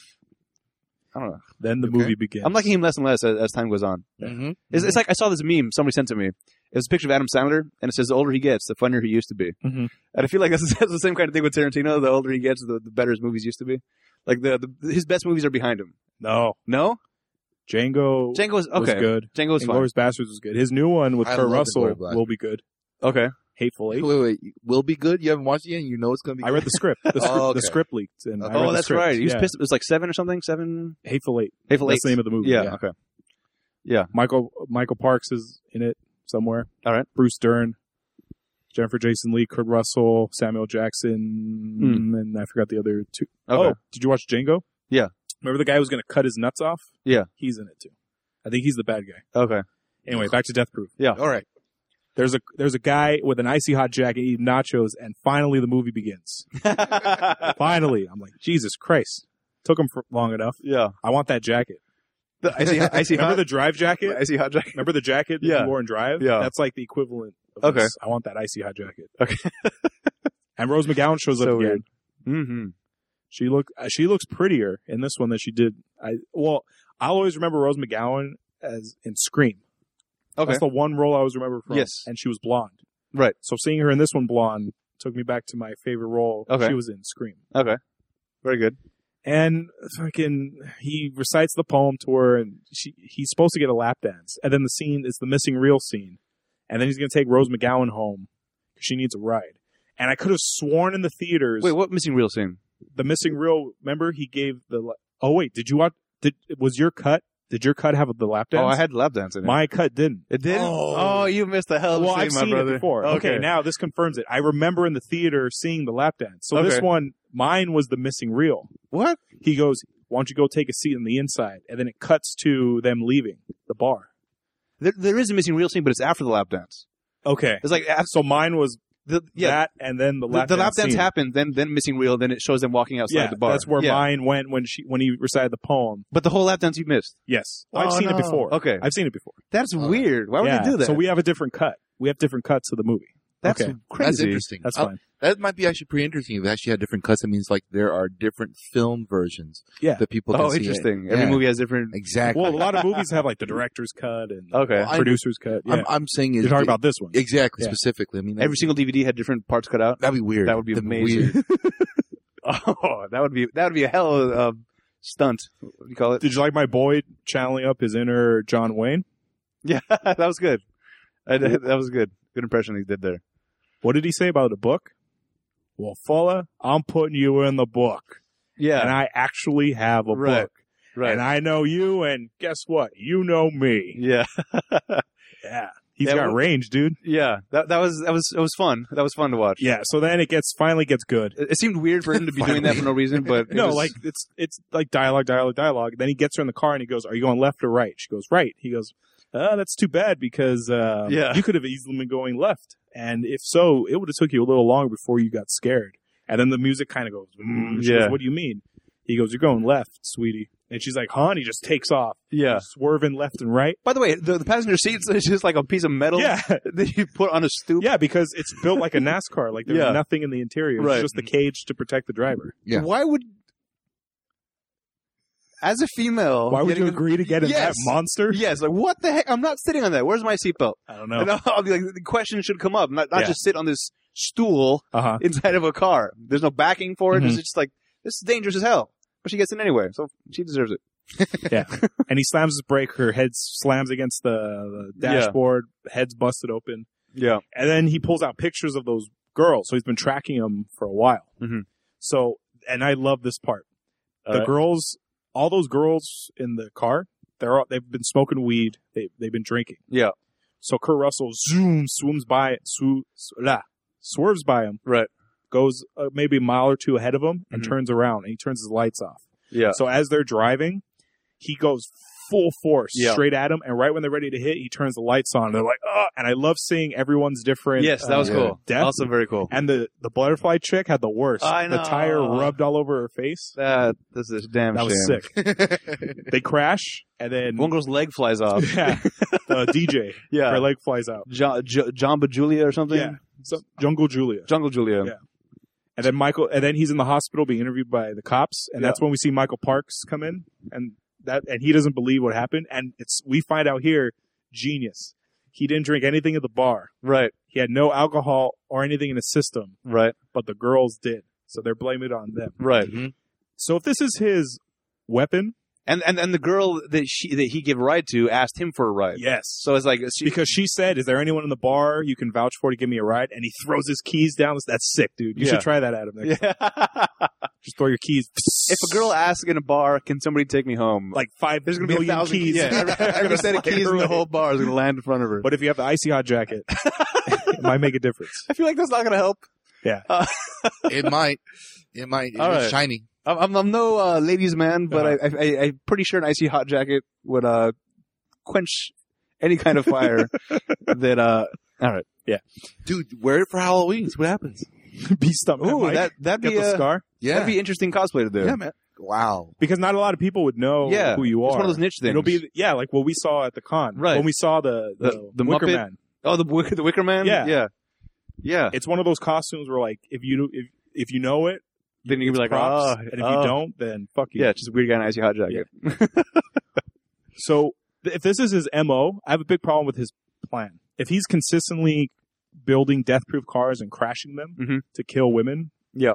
I don't know. Then the Okay. movie begins. I'm liking him less and less as, as time goes on. Mm-hmm. It's, it's like I saw this meme somebody sent to me. It was a picture of Adam Sandler, and it says, "The older he gets, the funnier he used to be." Mhm. And I feel like that's, that's the same kind of thing with Tarantino. The older he gets, the, the better his movies used to be. Like the, the his best movies are behind him. No. No, Django Django was was okay. good. Django was fine. Inglourious Bastards was good. His new one with I Kurt love Russell Inglourious Basterds. will be good. Okay, Hateful Eight. Wait, wait. Will be good? You haven't watched it yet? And you know it's going to be I good? read the script. The, script, Oh, okay. the script leaked. And I Oh, read oh, the that's script. right. He was Yeah. pissed. It was like seven or something. Seven. Hateful Eight. Hateful That's Eight. the name of the movie. Yeah, Yeah. Okay. Michael Michael Parks is in it somewhere. All right. Bruce Dern, Jennifer Jason Leigh, Kurt Russell, Samuel Jackson, and I forgot the other two. Okay. Oh, did you watch Django? Yeah. Remember the guy who was going to cut his nuts off? Yeah. He's in it too. I think he's the bad guy. Okay. Anyway, back to Death Proof. All right. There's a there's a guy with an icy hot jacket eating nachos, and finally the movie begins. Finally, I'm like, Jesus Christ! Took him for long enough. yeah. I want that jacket. The icy, icy Remember hot. the Drive jacket? Icy hot jacket. Remember the jacket that Yeah. you wore in Drive? Yeah. That's like the equivalent of Okay. this. I want that icy hot jacket. Okay. And Rose McGowan shows up So again. weird. Mm-hmm. She look uh, she looks prettier in this one than she did. I well, I'll always remember Rose McGowan as in Scream. Okay. That's the one role I always remember from. Yes. And she was blonde. Right. So seeing her in this one blonde took me back to my favorite role. Okay. She was in Scream. Okay. Very good. And fucking, he recites the poem to her, and she he's supposed to get a lap dance. And then the scene is the missing reel scene. And then he's going to take Rose McGowan home because she needs a ride. And I could have sworn in the theaters, Wait, what missing reel scene? the missing reel. Remember, he gave the. la- Oh wait, did you watch? Did was your cut? Did your cut have the lap dance? Oh, I had lap dance in it. My cut didn't. It did? Oh. Oh, you missed the hell of a Well, scene, I've my seen brother. it before. Okay. now this confirms it. I remember in the theater seeing the lap dance. So this Okay. one, mine was the missing reel. What? He goes, "Why don't you go take a seat on the inside?" And then it cuts to them leaving the bar. There, there is a missing reel scene, but it's after the lap dance. Okay. It's like after, So mine was the, yeah, that, and then the the, lap the dance lap dance scene. happened, then then missing reel, then it shows them walking outside Yeah, the bar. that's where yeah. mine went when she when he recited the poem. But the whole lap dance you missed. Yes, I've Oh, seen no. it before. Okay. I've seen it before. That's Uh, weird. Why would yeah. you do that? So we have a different cut. We have different cuts of the movie. that's okay. crazy. That's interesting. That's Uh, fine. That might be actually pretty interesting. If it actually had different cuts, it means like there are different film versions Yeah. that people can Oh, see. interesting. It. Every Yeah. movie has different. Exactly. Well, a lot of movies have like the director's cut and Okay. Well, I- producer's cut. Yeah. I'm, I'm saying is You're talking about this one. exactly Yeah. specifically. I mean, Every single D V D had different parts cut out. that'd be weird. That would be That'd amazing. weird. Oh, that would be that would be a hell of a uh, stunt. What do you call it? Did you like my boy channeling up his inner John Wayne? Yeah, that was good. I, that was good. Good impression he did there. What did he say about the book? Well, fella, I'm putting you in the book. Yeah, And I actually have a Right. book. right. And I know you, and guess what? You know me. yeah, Yeah. He's Yeah, got well- range, dude. yeah. That that was that was it was fun. That was fun to watch. Yeah. So then it gets finally gets good. It, it seemed weird for him to be doing that for no reason, but it No, was- like it's it's like dialogue, dialogue, dialogue. Then he gets her in the car and he goes, "Are you going left or right?" She goes, "Right." He goes, "Oh, that's too bad because uh, Yeah. you could have easily been going left." And if so, it would have took you a little longer before you got scared. And then the music kind of goes, mm. She Yeah. goes, what do you mean? He goes, you're going left, sweetie. And she's like, huh? And he just takes off. Yeah. Swerving left and right. By the way, the, the passenger seat is just like a piece of metal Yeah. that you put on a stoop. Yeah, because it's built like a NASCAR. Like there's Yeah. nothing in the interior. Right. It's just the cage to protect the driver. Yeah. Why would, as a female, Why would getting you a- agree to get in Yes. that monster? Yes, like what the heck? I'm not sitting on that. Where's my seatbelt? I don't know. And I'll, I'll be like, the question should come up, not, not Yeah. just sit on this stool Uh-huh. inside of a car. There's no backing for it. Mhm. It's just like, this is dangerous as hell. But she gets in anyway, so she deserves it. And he slams his brake. Her head slams against the, the Yeah. dashboard. Head's busted open. Yeah. And then he pulls out pictures of those girls. So he's been tracking them for a while. Mhm. So, and I love this part. The Uh, girls, all those girls in the car, they're all, they've been smoking weed. They, they've been drinking. Yeah. So Kurt Russell zooms, swims by, sw- sw- lah, swerves by him. Right. Goes uh, maybe a mile or two ahead of him and Mhm. turns around and he turns his lights off. Yeah. So as they're driving, he goes full force Yeah. straight at him, and right when they're ready to hit, he turns the lights on. They're like, oh, and I love seeing everyone's different. Yes, that was uh, cool. death. Also very cool. And the, the butterfly chick had the worst. I The tire know. rubbed all over her face. That, this is a damn That shame. was sick. They crash, and then One girl's leg flies off. yeah, the D J, Yeah. her leg flies out. John, J- Jamba Julia or something? Yeah, so, Jungle Julia. Jungle Julia. Yeah. And then Michael, and then he's in the hospital being interviewed by the cops, and Yeah. that's when we see Michael Parks come in, and that, and he doesn't believe what happened, and it's we find out here, genius. He didn't drink anything at the bar. Right. He had no alcohol or anything in his system, Right. but the girls did, so they're blaming it on them. Right. So if this is his weapon, And, and and the girl that she that he gave a ride to asked him for a ride. yes, So it's like she, because she said, "Is there anyone in the bar you can vouch for to give me a ride?" And he throws his keys down. That's sick, dude. You Yeah. should try that, Adam. Next yeah. time. Just throw your keys. If a girl asks in a bar, "Can somebody take me home?" like five, there's gonna be a million thousand keys. Yeah, every, every set of Fly keys her in the away. whole bar is gonna land in front of her. But if you have the icy hot jacket, it might make a difference. I feel like that's not gonna help. It might. It might. All It's right. shiny. I'm I'm, I'm no uh, ladies' man, but Uh-huh. I, I I'm pretty sure an icy hot jacket would uh quench any kind of fire. that uh. All right. Dude, wear it for Halloween. See what happens. Be stumped. Ooh, Mike, that that'd get be the a, scar Yeah. that'd be interesting cosplay to do. Yeah, man. Wow. because not a lot of people would know Yeah, who you are. It's one of those niche things. It'll be yeah, like what we saw at the con. Right. When we saw the the, The- the Wicker Muppet? Man. oh the Wicker, the Wicker Man. Yeah. yeah, yeah. It's one of those costumes where like if you if if you know it, Then you can be like, props, oh, and if oh. you don't, then fuck you. yeah, it's just a weird guy in an icy hot jacket. So th- if this is his M O, I have a big problem with his plan. If he's consistently building death-proof cars and crashing them Mhm. to kill women, Yeah.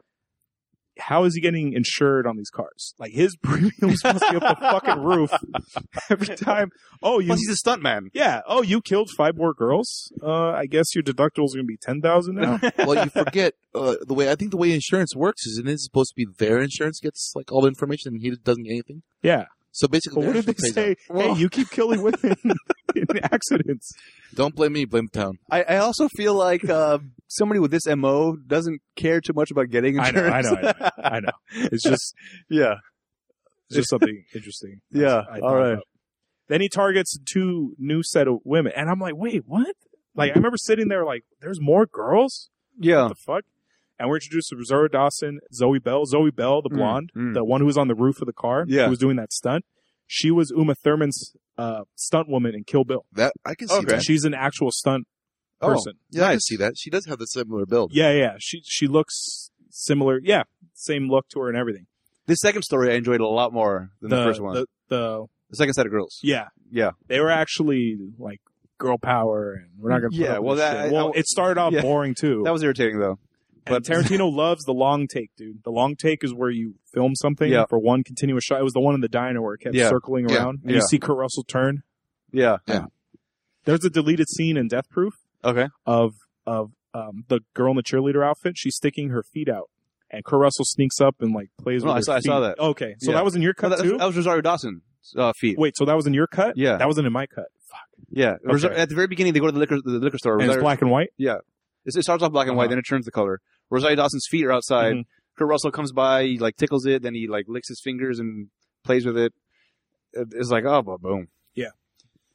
how is he getting insured on these cars? Like his premiums must be up the fucking roof every time. Oh, you Plus, he's a stunt man. yeah. Oh, you killed five more girls. Uh, I guess your deductible is going to be ten thousand now. Well, you forget uh, the way. I think the way insurance works is, it is supposed to be their insurance gets like all the information, and he doesn't get anything. Yeah. So basically, But what their if they insurance pays say, out. "Hey, you keep killing women in accidents"? Don't blame me, blame the town. I, I also feel like uh, somebody with this M O doesn't care too much about getting I know, insurance. I know, I know, I know. It's just, yeah, it's just something interesting. yeah. I All thought right. about. Then he targets two new set of women, and I'm like, wait, what? Like, I remember sitting there like, there's more girls? Yeah. What the fuck? And we're introduced to Rosario Dawson, Zoe Bell. Zoe Bell, the Mm, blonde, mm. the one who was on the roof of the car, Yeah. who was doing that stunt. She was Uma Thurman's uh, stunt woman in Kill Bill. That I can see Okay. that. She's an actual stunt Oh, person. yeah, I can Nice. see that. She does have the similar build. Yeah, yeah. She she looks similar. Yeah, same look to her and everything. This second story I enjoyed a lot more than the, first one. The, The, the second set of girls. yeah, Yeah. they were actually like girl power, and we're not gonna. Put Yeah, up with well, this that- shit. well, I- it started off yeah. boring too. That was irritating though. And but- Tarantino loves the long take, dude. The long take is where you film something Yeah. for one continuous shot. It was the one in the diner where it kept Yeah. circling Yeah. around, and Yeah. you see Kurt Russell turn. Yeah. There's a deleted scene in Death Proof Okay. of of um, the girl in the cheerleader outfit. She's sticking her feet out, and Kurt Russell sneaks up and like plays No, with I her saw- I feet. saw that. Okay, so Yeah. that was in your Well, cut that, too. that was Rosario Dawson's uh, feet. Wait, so that was in your cut? Yeah. that wasn't in my cut. Fuck. Yeah. Rosa- Okay. At the very beginning, they go to the liquor the liquor store. And it's Rosario- black and white. Yeah. It it starts off black and white, Uh-huh. then it turns the color. Rosario Dawson's feet are outside. Mhm. Kurt Russell comes by, he like tickles it, then he like licks his fingers and plays with it. It- It's like, oh, boom.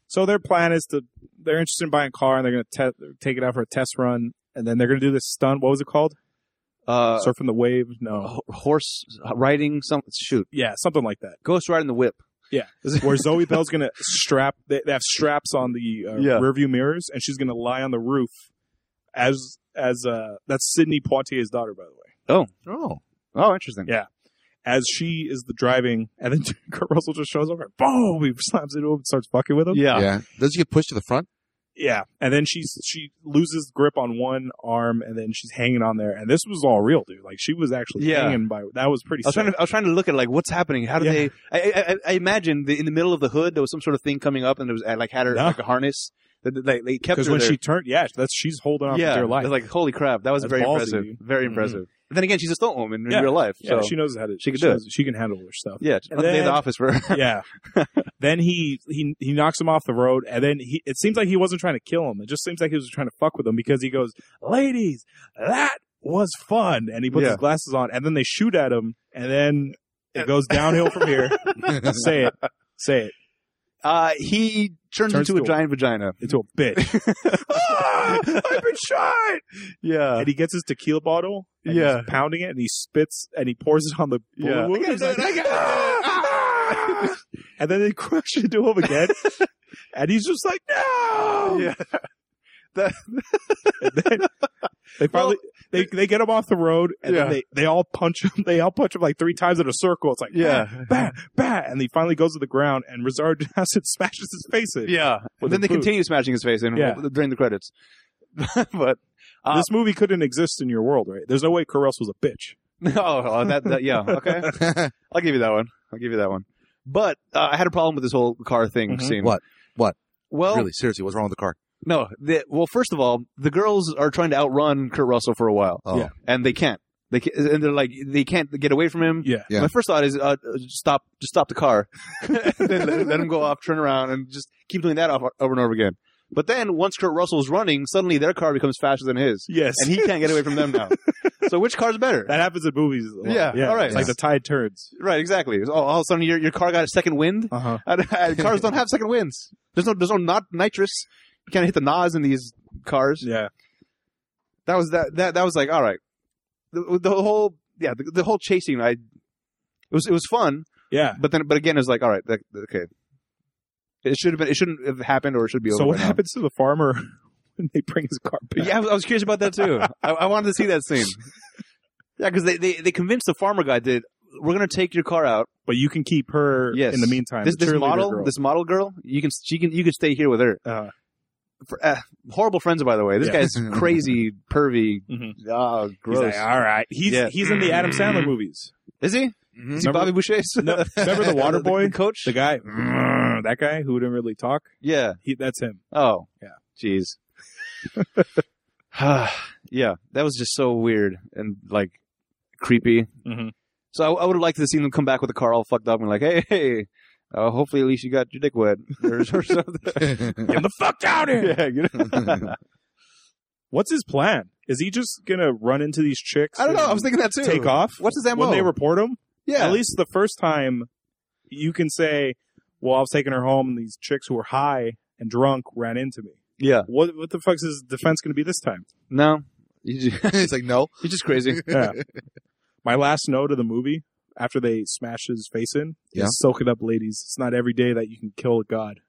So their plan is to, they're interested in buying a car and they're going to te- take it out for a test run. And then they're going to do this stunt. What was it called? Uh, Surfing the wave? No. h- horse riding, some shoot. Yeah, something like that. Ghost riding the whip. Yeah. Where Zoe Bell's going to strap, they, they have straps on the uh, Yeah. rearview mirrors and she's going to lie on the roof as, as, uh, that's Sidney Poitier's daughter, by the way. Oh. Oh, interesting. Yeah. As she is the driving, and then Kurt Russell just shows up and boom, he slams into him and starts fucking with him. Yeah. Yeah. Does he get pushed to the front? Yeah, and then she's she loses grip on one arm, and then she's hanging on there. And this was all real, dude. Like she was actually Yeah. hanging by. That was pretty. I was sick. trying to I was trying to look at like what's happening. How do Yeah. they? I, I, I imagine the, in the middle of the hood there was some sort of thing coming up, and it was uh, like had her No. like a harness. That they, they kept Because her when there. she turned, yeah, that's she's holding on yeah, for dear life. I was like holy crap, that was That's very ballsy, impressive. dude. Very Mhm. impressive. But then again, she's a stunt woman in Yeah. real life, yeah, so she knows how to. she could do knows, She can handle her stuff. yeah, And day in then- the office for her. Yeah. Then he he he knocks him off the road, and then he. It seems like he wasn't trying to kill him. It just seems like he was trying to fuck with him because he goes, "Ladies, that was fun," and he puts Yeah. his glasses on, and then they shoot at him, and then it goes downhill from here. Say it. Say it. Uh, he turns, Turns into a to a- giant vagina. Into a bitch. Ah, I've been shot. Yeah, And he gets his tequila bottle. And Yeah. He's pounding it, and he spits, and he pours it on the Yeah. balloon. I got He's it, like, I got it. "Ah!" And then they crush into him again, and he's just like, no. yeah. And then they finally they they get him off the road, and Yeah. then they, they all punch him. They all punch him like three times in a circle. It's like Yeah. bah, bah, bah, and he finally goes to the ground, and Rizard Acid smashes his face in. Yeah. With then the they boot. continue smashing his face in Yeah. during the credits. But uh, This movie couldn't exist in your world, right? There's no way Kurt Russell was a bitch. oh, oh, that, that yeah, okay. I'll give you that one. I'll give you that one. But uh, I had a problem with this whole car thing Mhm. scene. What? What? Well, Really? Seriously, what's wrong with the car? no. The, well, first of all, the girls are trying to outrun Kurt Russell for a while, Oh. Yeah. and they can't. They can't, and they're like they can't get away from him. Yeah. Yeah. My first thought is uh, just stop, just stop the car, then let, let him go off, turn around, and just keep doing that over over and over again. But then once Kurt Russell's running, suddenly their car becomes faster than his, Yes. and he can't get away from them now. So which car's better? That happens in movies. A lot. Yeah, all right. It's like Yeah. the tide turns. Right, exactly. Oh, all of a sudden your your car got a second wind. Uh huh. And, and cars don't have second winds. There's no there's no not nitrous. You can't hit the N O S in these cars. Yeah. That was that that that was like all right. The, the whole yeah the, the whole chasing I it was it was fun, Yeah. but then but again it's like all right that, okay. It should have been. It shouldn't have happened, or it should be over. So what by now. happens to the farmer when they bring his car back? Yeah, I was, I was curious about that too. I, I wanted to see that scene. Yeah, because they, they they convinced the farmer guy that we're gonna take your car out. But you can keep her Yes. in the meantime. This the this cheerleader model, girl. this model girl, you can she can you can stay here with her. Uh, For, uh, horrible friends, by the way. This Yeah. guy's crazy, pervy. Mhm. Oh, he's gross. like, all right. He's Yeah. he's in the Adam Sandler movies. Is he? Mhm. Is he Remember- Bobby Boucher? No, remember the water boy? the, the coach? The guy, that guy who didn't really talk. Yeah. He, that's him. Oh. Yeah. Jeez. Yeah, that was just so weird and like creepy. Mhm. So I, I would have liked to see them come back with the car all fucked up and like, hey, hey, uh, hopefully at least you got your dick wet or, or something. Get the fuck out here. Yeah, you know? What's his plan? Is he just gonna run into these chicks? I don't know. and I was thinking that too. take off. What's his M O? When they report him? yeah. At least the first time, you can say, "Well, I was taking her home, and these chicks who were high and drunk ran into me." Yeah. What what the fuck's his defense going to be this time? No. You just, It's like, no. you're just crazy. Yeah. My last note of the movie, after they smash his face in, Yeah. is soak it up, ladies. It's not every day that you can kill a god.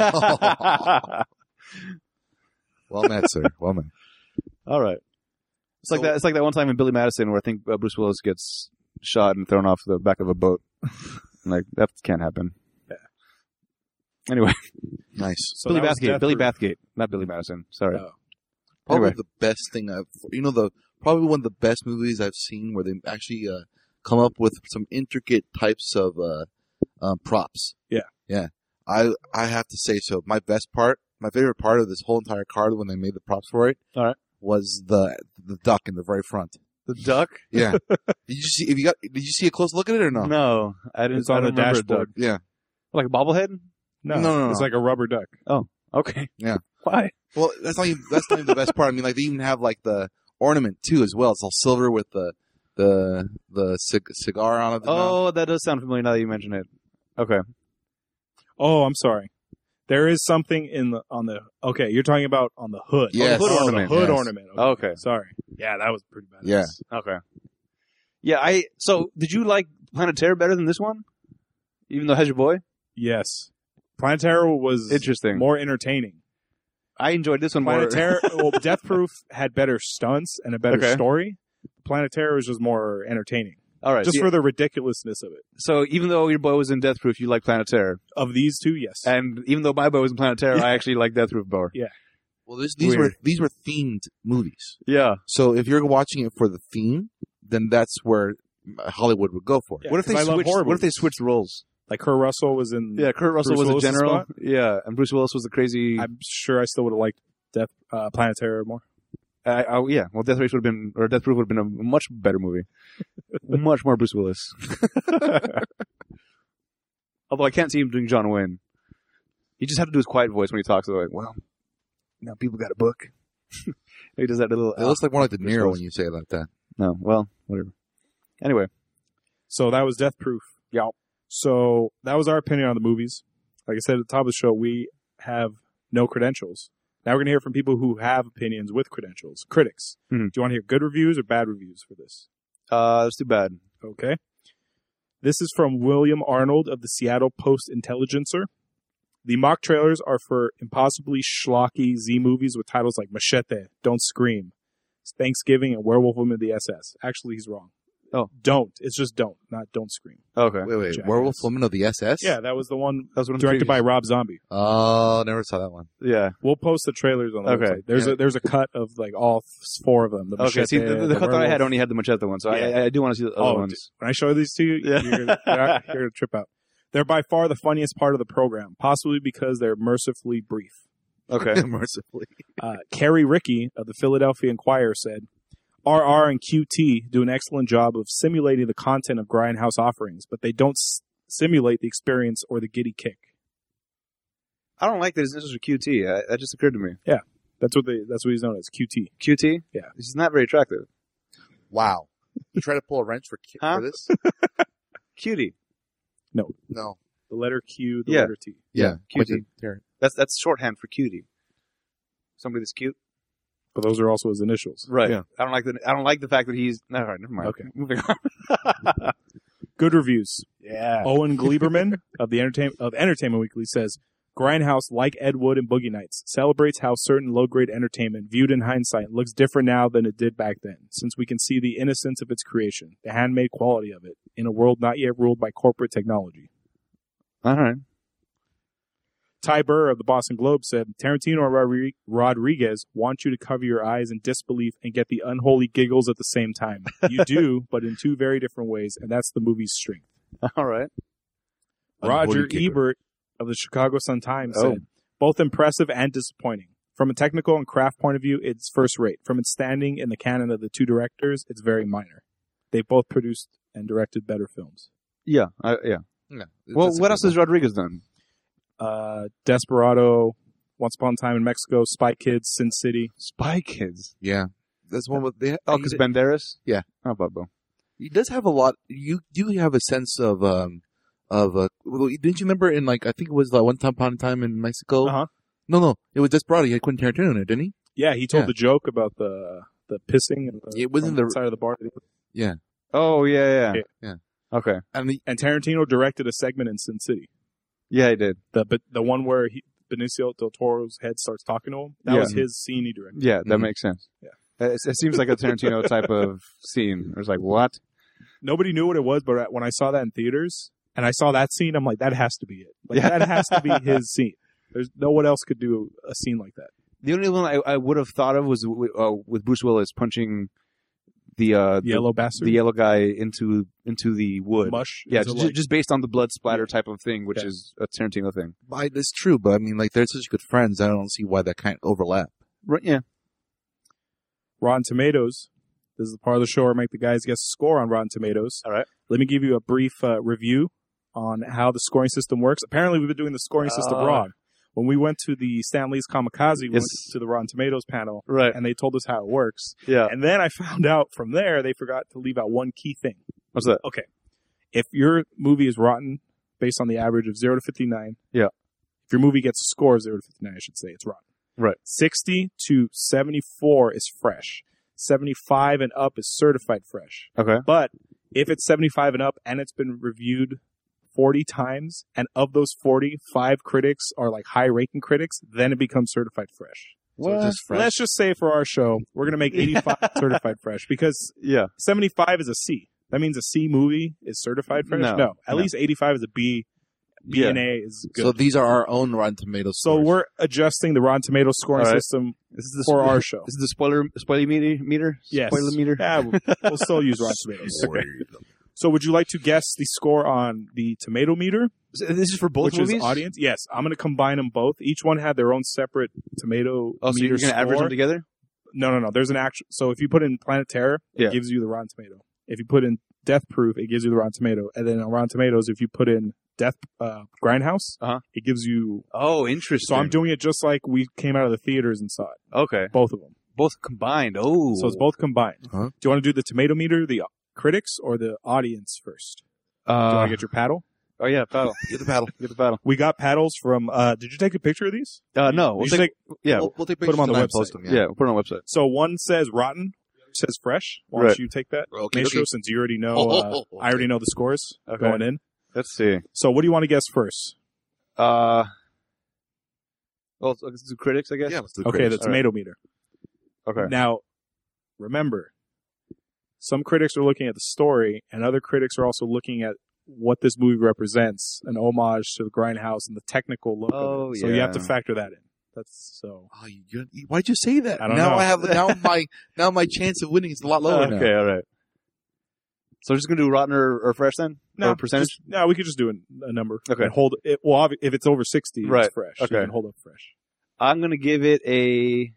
Well met, sir. Well met. All right. It's like So- that. It's like that one time in Billy Madison where I think uh, Bruce Willis gets shot and thrown off the back of a boat. like that can't happen. Yeah. Anyway, Nice. So Billy that was Bathgate. death Billy proof. Bathgate, not Billy Madison. Sorry. Oh. Probably Anyway. the best thing I've, you know, the probably one of the best movies I've seen where they actually uh, come up with some intricate types of uh, um, props. Yeah. Yeah. I I have to say so. My best part, my favorite part of this whole entire card when they made the props for it, All right. was the the duck in the very front. The duck? Yeah. did you see? If you got, did you see a close look at it or no? No, I didn't. It's on I the don't remember a dashboard. duck. Yeah. Like a bobblehead? No, No, no, no, it's no. like a rubber duck. Okay. Yeah. Why? Well, that's not even, that's not even the best part. I mean, like they even have like the ornament too as well. It's all silver with the the the cig- cigar on it. Oh, that does sound familiar now that you mention it. Okay. Oh, I'm sorry. There is something in the on the. Okay, you're talking about on the hood. Yes. Oh, the hood Oh, ornament. the hood yes. ornament. Oh, okay. Sorry. Yeah, that was pretty bad. Yeah. Okay. Yeah, I. So, did you like Planet Terror better than this one? Even though it has your boy? Yes. Planet Terror was Interesting. more entertaining. I enjoyed this one more. Planet Terror, well, Death Proof had better stunts and a better Okay. story. Planet Terror was just more entertaining, All right. just yeah. for the ridiculousness of it. So, even though your boy was in Death Proof, you like Planet Terror. Of these two, yes. And even though my boy was in Planet Terror, I actually like Death Proof more. Well, this, these Weird. were these were themed movies. Yeah. So if you're watching it for the theme, then that's where Hollywood would go for it. Yeah, What if 'cause they I love switched? horror What if they movies. switched roles? Like Kurt Russell was in. Yeah, Kurt Russell Bruce was Willis's a general. spot? Yeah, and Bruce Willis was the crazy. I'm sure I still would have liked Death uh, Planet Terror more. I, I, yeah, well, Death Race would have been, or Death Proof would have been a much better movie, much more Bruce Willis. Although I can't see him doing John Wayne. He just had to do his quiet voice when he talks. Like, well, now people got a book. He does that little. It looks like more like the Bruce Nero Willis. when you say it like that. No, well, whatever. Anyway, So that was Death Proof. Yeah. So that was our opinion on the movies. Like I said at the top of the show, we have no credentials. Now we're going to hear from people who have opinions with credentials, critics. Mhm. Do you want to hear good reviews or bad reviews for this? uh, that's too bad. Okay. This is from William Arnold of the Seattle Post-Intelligencer. The mock trailers are for impossibly schlocky Z movies with titles like Machete, Don't Scream, Thanksgiving, and Werewolf Woman of the S S. Actually, he's wrong. Oh. Don't. It's just don't, not Don't Scream. Okay, Wait, wait, Jackass. Werewolf Woman of the S S? Yeah, that was the one that was one of the directed by previous- Rob Zombie. Oh, never saw that one. Yeah. We'll post the trailers on the Okay. website. There's Yeah. a there's a cut of like all f- four of them. The Okay. See, Machete, the, the, cut that I had Werewolf. only had the Machete one, so Yeah. I, I do want to see the other Oh, ones. When I show these to you, Yeah. you're, gonna, you're going to trip out. They're by far the funniest part of the program, possibly because they're mercifully brief. Okay. Mercifully. Uh, Carrie Rickey of the Philadelphia Inquirer said, R R and Q T do an excellent job of simulating the content of Grindhouse offerings, but they don't s- simulate the experience or the giddy kick. I don't like that his initials are Q T. Uh, that just occurred to me. That's what they. That's what he's known as, Q T. Q T? Yeah. He's not very attractive. Wow. You try to pull a wrench for, ki- Huh? for this? Cutie. No. The letter Q, the Yeah. letter T. Yeah, quite cutie. the- there. That's that's shorthand for cutie. Somebody that's cute. But those are also his initials. Right. Yeah. I don't like the I don't like the fact that he's no, all right, never mind. Okay. Moving on. Good reviews. Yeah. Owen Gleiberman of the Entertainment of Entertainment Weekly says, Grindhouse, like Ed Wood and Boogie Nights, celebrates how certain low-grade entertainment, viewed in hindsight, looks different now than it did back then, since we can see the innocence of its creation, the handmade quality of it, in a world not yet ruled by corporate technology. All right. Ty Burr of the Boston Globe said, Tarantino and Rodri- Rodriguez want you to cover your eyes in disbelief and get the unholy giggles at the same time. You do, but in two very different ways, and that's the movie's strength. All right. Roger Unholy giggler. Ebert of the Chicago Sun-Times Oh. said, both impressive and disappointing. From a technical and craft point of view, it's first rate. From its standing in the canon of the two directors, it's very minor. They both produced and directed better films. Yeah. I, yeah. Yeah. Well, That's a what good else has Rodriguez done? Uh, Desperado, Once Upon a Time in Mexico, Spy Kids, Sin City. Spy Kids. Yeah. That's one with they. Oh, he because did- Banderas. Yeah. How about Bo? He does have a lot. You do have a sense of um of uh. well, didn't you remember in like I think it was like One Time Upon a Time in Mexico? Uh-huh. No, no, it was Desperado. He had Quentin Tarantino in it, didn't he? Yeah, he told Yeah. the joke about the the pissing and the, It wasn't on the- side of the bar. Oh yeah, yeah. Yeah. Yeah. Okay. And the And Tarantino directed a segment in Sin City. Yeah, he did. The but the one where he, Benicio del Toro's head starts talking to him. That Yeah. was his scene he directed. Yeah, that Mhm. makes sense. Yeah. It, it seems like a Tarantino type of scene. It was like, what? Nobody knew what it was, but when I saw that in theaters and I saw that scene, I'm like, that has to be it. Like Yeah. that has to be his scene. There's no one else could do a scene like that. The only one I, I would have thought of was w- uh, with Bruce Willis punching the uh, the, Yellow bastard. the yellow guy into into the wood. mush. Yeah, Is it just, like- just based on the blood splatter type of thing, which Yeah. is a Tarantino thing. I, that's true, but I mean, like they're such good friends. I don't see why that can't overlap. Right? Yeah. Rotten Tomatoes. This is the part of the show where I make the guys guess the score on Rotten Tomatoes. All right. Let me give you a brief uh, review on how the scoring system works. Apparently, we've been doing the scoring system Uh. wrong. When we went to the Stan Lee's Kamikaze, we Yes. went to the Rotten Tomatoes panel, Right. and they told us how it works. Yeah. And then I found out from there they forgot to leave out one key thing. What's that? Okay. If your movie is rotten based on the average of zero to fifty-nine, Yeah. if If your movie gets a score of zero to fifty-nine, I should say it's rotten. Right. sixty to seventy-four is fresh. seventy-five and up is certified fresh. Okay. But if it's seventy-five and up and it's been reviewed forty times, and of those forty, five critics are like high-ranking critics, then it becomes certified fresh. So What? just fresh. Let's just say for our show, we're going to make eighty-five certified fresh, because Yeah. seventy-five is a C. That means a C movie is certified fresh? No. At No. least eighty-five is a B. B Yeah. and A is good. So these are our own Rotten Tomatoes. So scores. we're adjusting the Rotten Tomatoes scoring All right. system This is the for spo- our show. This is the spoiler spoiler meter meter. Yes. Spoiler meter. Yeah, we'll, we'll still use Rotten Tomatoes. Okay. So would you like to guess the score on the tomato meter, So this is for both which movies. is audience? Yes, I'm going to combine them both. Each one had their own separate tomato Oh, so meter you're gonna average score. them together? No, no, no. There's an actual. So if you put in Planet Terror, Yeah. it gives you the Rotten Tomato. If you put in Death Proof, it gives you the Rotten Tomato. And then on Rotten Tomatoes, if you put in Death uh, Grindhouse, Uh-huh. it gives you. Oh, interesting. So I'm doing it just like we came out of the theaters and saw it. Okay. Both of them. Both combined. Oh. So it's both combined. Huh? Do you want to do the tomato meter, the critics, or the audience first? Do you Uh, want to get your paddle? oh yeah, paddle. Get the paddle. Get the paddle. We got paddles from. Uh, did you take a picture of these? Uh, no, we'll You should take, take- yeah, We'll, we'll take Put 'em pictures on the tonight and website. post them. yeah, we'll put it on the website. So one says rotten, says fresh. Why don't Right. you take that, Okay, Maestro, okay. since you already know? Uh, I already know the scores Okay. going in. Let's see. So what do you want to guess first? Uh, well, let's do critics, I guess. Yeah, let's do Okay, critics. the tomato meter. Okay. Now, remember, some critics are looking at the story, and other critics are also looking at what this movie represents, an homage to the Grindhouse and the technical look Oh, of it. So you have to yeah. factor that in. That's so. Oh, you, you- why'd you say that? I don't now know. I have now my now my chance of winning is a lot lower now. Okay, all right. So we're just gonna do rotten or, or fresh then? No, or percentage? just- no, we could just do a, a number. Okay. And hold it. Well, obvi- if it's over sixty, Right. it's fresh. Okay. You can hold it fresh. I'm gonna give it a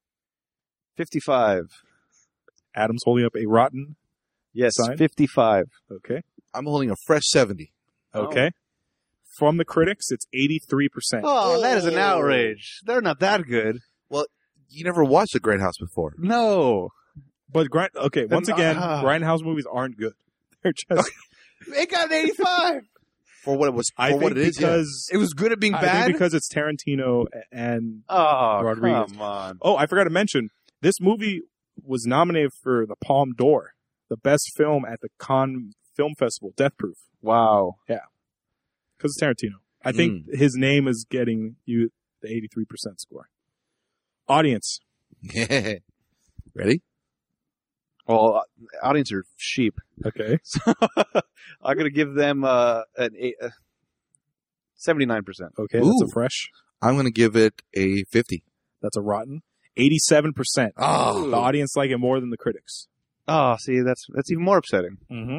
fifty-five. Adam's holding up a rotten. Yes, Sign? fifty-five. Okay. I'm holding a fresh seventy. Okay. From the critics, it's eighty-three percent. Oh, that is an Oh. outrage. They're not that good. You never watched The Grindhouse before. No. But grind. Okay. Once Then, again, uh, Grindhouse movies aren't good. They're just. It got an eighty-five. For what it was, for I what think it is, yeah. because It was good at being I bad? think because it's Tarantino and oh, Rodriguez. come on. oh, I forgot to mention this movie was nominated for the Palme d'Or, the best film at the Cannes Film Festival, Death Proof, Wow. because it's Tarantino. I think his name is getting you the eighty-three percent score. Audience. Ready? Well, uh, audience are sheep. Okay. I'm going to give them uh, an eight, uh, seventy-nine percent. Okay. That's Ooh. a fresh. I'm going to give it a fifty. That's a rotten. eighty-seven percent. Oh, The audience like it more than the critics. Oh, see, that's that's even more upsetting. Mm-hmm.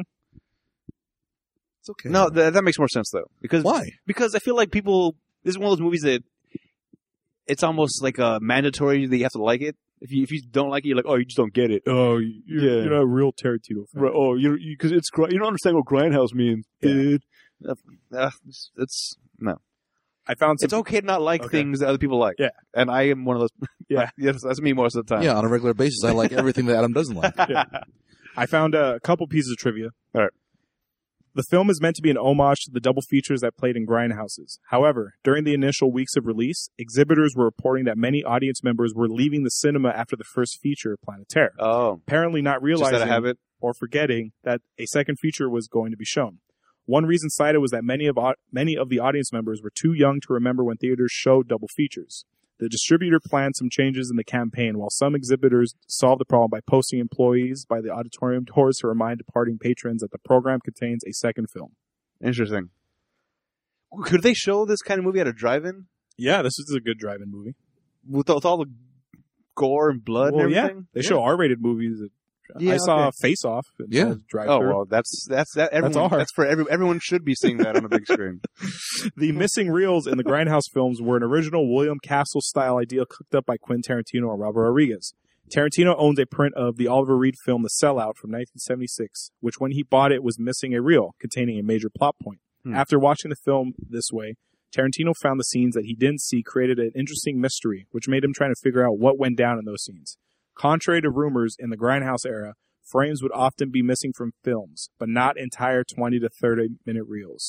it's okay. No, th- that makes more sense, though. Because Why? Because I feel like people, this is one of those movies that it's almost like a mandatory that you have to like it. If you if you don't like it, you're like, oh, you just don't get it. Oh, you're, Yeah. you're not a real Tarantino fan. Right, oh, you because it's gr- you don't understand what grindhouse means, Yeah. dude. Uh, uh, it's, it's no. I found some. It's okay to not like Okay. things that other people like. Yeah. and I am one of those. Yeah. yes, that's me most of the time. Yeah, on a regular basis, I like everything that Adam doesn't like. I found a couple pieces of trivia. All right. The film is meant to be an homage to the double features that played in grindhouses. However, during the initial weeks of release, exhibitors were reporting that many audience members were leaving the cinema after the first feature, Planet Terror, Oh, apparently not just realizing out of habit. or forgetting that a second feature was going to be shown. One reason cited was that many of au- many of the audience members were too young to remember when theaters showed double features. The distributor planned some changes in the campaign, while some exhibitors solved the problem by posting employees by the auditorium doors to remind departing patrons that the program contains a second film. Interesting. Could they show this kind of movie at a drive-in Yeah, this is a good drive-in movie. with, with all the gore and blood Well, and yeah, everything? they show R-rated movies. At, Yeah, I saw okay. Face Off. At Yeah. drive Oh well, that's that's that. Everyone, R. that's for every everyone should be seeing that on a big screen. The missing reels in the Grindhouse films were an original William Castle-style idea cooked up by Quentin Tarantino and Robert Rodriguez. Tarantino owns a print of the Oliver Reed film The Sellout from nineteen seventy-six, which when he bought it was missing a reel containing a major plot point. Hmm. After watching the film this way, Tarantino found the scenes that he didn't see created an interesting mystery, which made him trying to figure out what went down in those scenes. Contrary to rumors, in the Grindhouse era, frames would often be missing from films, but not entire twenty to thirty minute reels.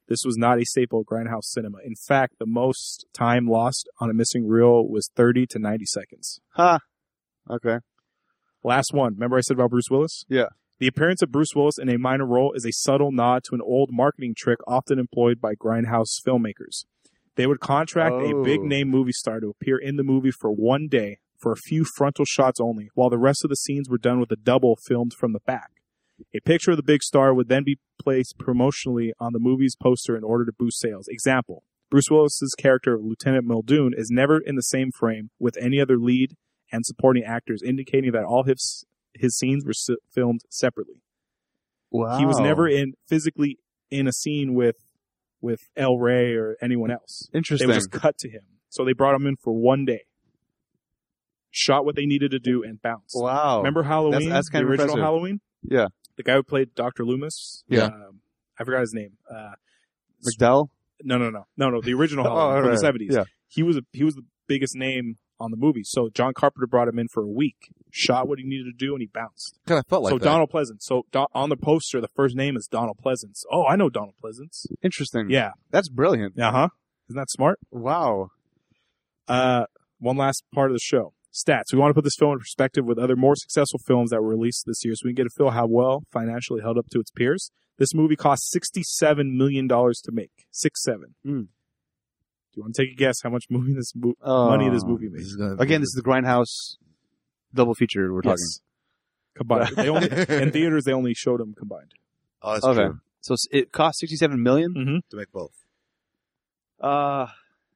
This was not a staple of Grindhouse cinema. In fact, the most time lost on a missing reel was thirty to ninety seconds. Huh. Okay. Last one. Remember I said about Bruce Willis? Yeah. The appearance of Bruce Willis in a minor role is a subtle nod to an old marketing trick often employed by Grindhouse filmmakers. They would contract Oh. a big-name movie star to appear in the movie for one day, for a few frontal shots only, while the rest of the scenes were done with a double filmed from the back. A picture of the big star would then be placed promotionally on the movie's poster in order to boost sales. Example, Bruce Willis's character, Lieutenant Muldoon, is never in the same frame with any other lead and supporting actors, indicating that all his his scenes were s- filmed separately. Wow. He was never in physically in a scene with with El Rey or anyone else. They Interesting. would just cut to him. So they brought him in for one day, shot what they needed to do, and bounced. Wow. Remember Halloween? That's- that's kind the of original impressive. Halloween? Yeah. The guy who played Doctor Loomis? Yeah. Um, I forgot his name. Uh, McDowell? no, no, no. No, no. The original Oh, Halloween all from right. the seventies. Yeah. He was, a, he was the biggest name on the movie. So John Carpenter brought him in for a week, shot what he needed to do, and he bounced. Kind of felt like so that. Donald Pleasance. So Do- on the poster, the first name is Donald Pleasance. Oh, I know Donald Pleasance. Interesting. Yeah. That's brilliant. Uh-huh. Isn't that smart? Wow. Uh, one last part of the show. Stats. We want to put this film in perspective with other more successful films that were released this year so we can get a feel how well financially held up to its peers. This movie cost sixty-seven million dollars to make. Six, seven. Mm. Do you want to take a guess how much movie this mo- Oh. money this movie made? This is gonna Again, this is the Grindhouse double feature we're talking. Yes. Combined. They only, in theaters, they only showed them combined. Oh, that's Okay. true. So s- it cost sixty-seven million Mm-hmm. dollars? To make both. Uh,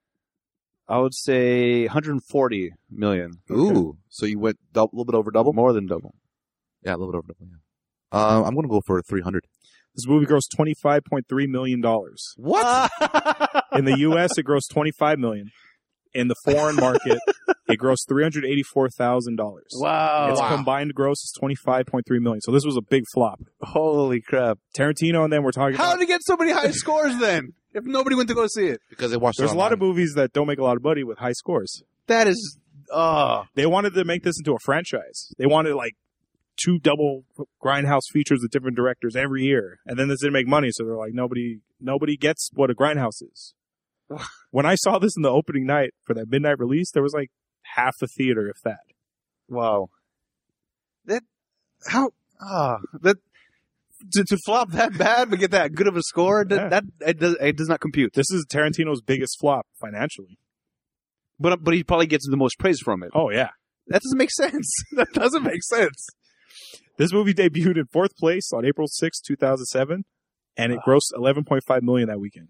I would say one hundred forty million dollars. Ooh. So you went a little bit over double? More than double. Yeah, a little bit over double, yeah. Um, I'm going to go for three hundred. This movie grossed twenty-five point three million dollars. What? In the U S, it grossed twenty-five million dollars. In the foreign market, it grossed three hundred eighty-four thousand dollars. Wow. Its Wow. combined gross is twenty-five point three million dollars. So this was a big flop. Holy crap. Tarantino and them were talking How about... did it get so many high scores then? If nobody went to go see it. Because they watched There's it a lot of online. movies that don't make a lot of money with high scores. That is, uh, They wanted to make this into a franchise. They wanted like two double Grindhouse features with different directors every year. And then this didn't make money, so they're like, nobody nobody gets what a Grindhouse is. When I saw this in the opening night for that midnight release, there was like half the theater, if that. wow. That, how, ah, that, to, to flop that bad but get that good of a score, that, Yeah. that it, does, it does not compute. This is Tarantino's biggest flop financially. But, but he probably gets the most praise from it. Oh, yeah. That doesn't make sense. That doesn't make sense. This movie debuted in fourth place on April sixth, two thousand seven, and it grossed eleven point five million dollars that weekend.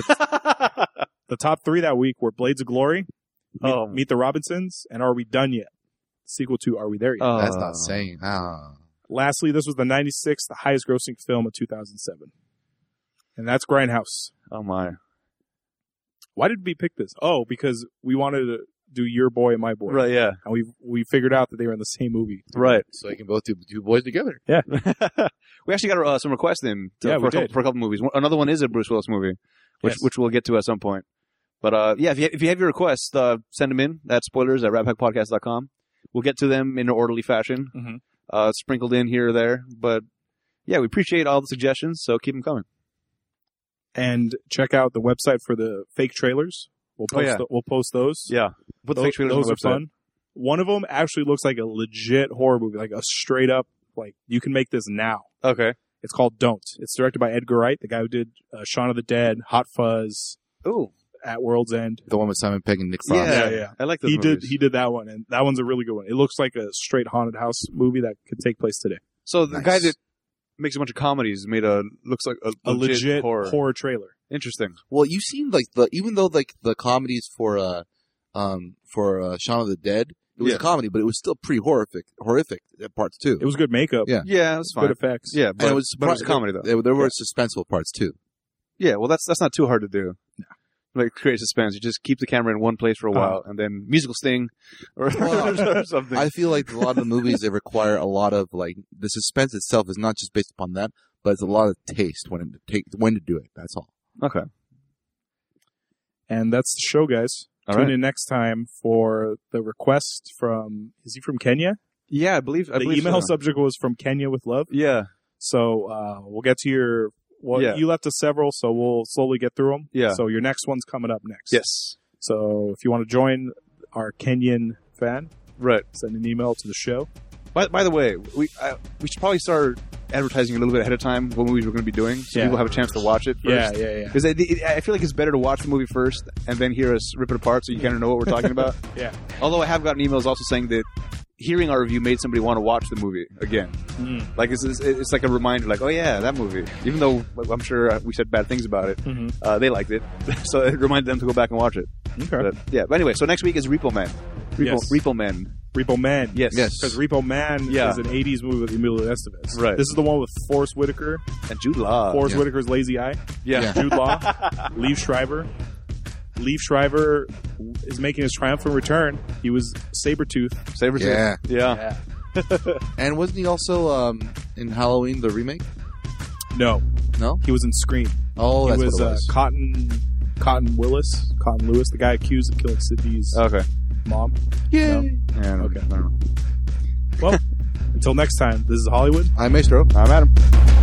The top three that week were Blades of Glory, Meet, Oh. Meet the Robinsons, and Are We Done Yet? Sequel to Are We There Yet? Uh, That's not saying. Ah. Lastly, this was the ninety-sixth highest grossing film of two thousand seven. And that's Grindhouse. Oh my. Why did we pick this? Oh, because we wanted to do Your Boy and My Boy. Right, yeah. And we we figured out that they were in the same movie. Right. So you can both do two boys together. We actually got uh, some requests in to, Yeah, for, we a couple, did. for a couple movies. One- Another one is a Bruce Willis movie, which Yes. which we'll get to at some point. But uh, yeah, if you, if you have your requests, uh, send them in at spoilers at rat pack podcast dot com. We'll get to them in an orderly fashion, Mhm. uh, sprinkled in here or there. But yeah, we appreciate all the suggestions, so keep them coming. And check out the website for the fake trailers. We'll Oh, post, yeah. the- we'll post those. Yeah, put the Those, fake trailers those on are the website. fun. One of them actually looks like a legit horror movie, like a straight up, like, you can make this now. Okay. It's called Don't. It's directed by Edgar Wright, the guy who did uh, Shaun of the Dead, Hot Fuzz, Ooh. At World's End. The one with Simon Pegg and Nick Frost. Yeah, Yeah, yeah. I like those He movies. did he did that one, and that one's a really good one. It looks like a straight haunted house movie that could take place today. So the Nice. guy that makes a bunch of comedies made a looks like a, A legit, horror. horror. trailer. Interesting. Well, you seem like the even though like the comedies for uh um for uh, Shaun of the Dead, it was Yeah. a comedy, but it was still pretty horrific horrific at parts too. It was good makeup, Yeah. Yeah, that's fine. good effects. Yeah, but and it was, but it was a comedy though. There, there were suspenseful parts too. Yeah, well, that's that's not too hard to do. No. Like create suspense. You just keep the camera in one place for a Uh-huh. while, and then musical sting or, Well, or something. I feel like a lot of the movies they require a lot of like the suspense itself is not just based upon that, but it's a lot of taste when to take when to do it. That's all. okay. And that's the show, guys. All Tune right. in next time for the request from, is he from Kenya? Yeah, I believe I The believe email so. subject was from Kenya with love. Yeah. So uh, we'll get to your Well, Yeah. you left us several, so we'll slowly get through them. Yeah. So your next one's coming up next. Yes. So if you want to join our Kenyan fan, Right. send an email to the show. By, by the way, we I, we should probably start advertising a little bit ahead of time what movies we're going to be doing, so Yeah. people have a chance to watch it Yeah, first. yeah, yeah. Because I, I feel like it's better to watch the movie first and then hear us rip it apart, so you kind of know what we're talking about. Yeah. Although I have gotten emails also saying that hearing our review made somebody want to watch the movie again. Mm. Like it's, it's it's like a reminder, like, oh yeah, that movie. Even though I'm sure we said bad things about it, Mm-hmm. uh, they liked it, so it reminded them to go back and watch it. Okay. But, yeah. But anyway, so next week is Repo Man. Repo, Yes. Repo Man. Repo Man. Yes. Yes. Because Repo Man Yeah. is an eighties movie with Emilio Estevez. Right. This is the one with Forrest Whitaker. And Jude Law. Forrest yeah. Whitaker's Lazy Eye. Yeah. Yeah. Jude Law. Liev Schreiber. Liev Schreiber is making his triumphant return. He was Sabretooth. Sabretooth. Yeah. Yeah. And wasn't he also um, in Halloween, the remake? No. No? He was in Scream. Oh, he that's was, what it Uh, was. Cotton Cotton Willis. Cotton Lewis, the guy accused of killing Sydney's Okay. mom. Yay. No. Yeah, Okay. I don't know. Well, until next time, this is Hollywood. I'm Maestro. I'm Adam.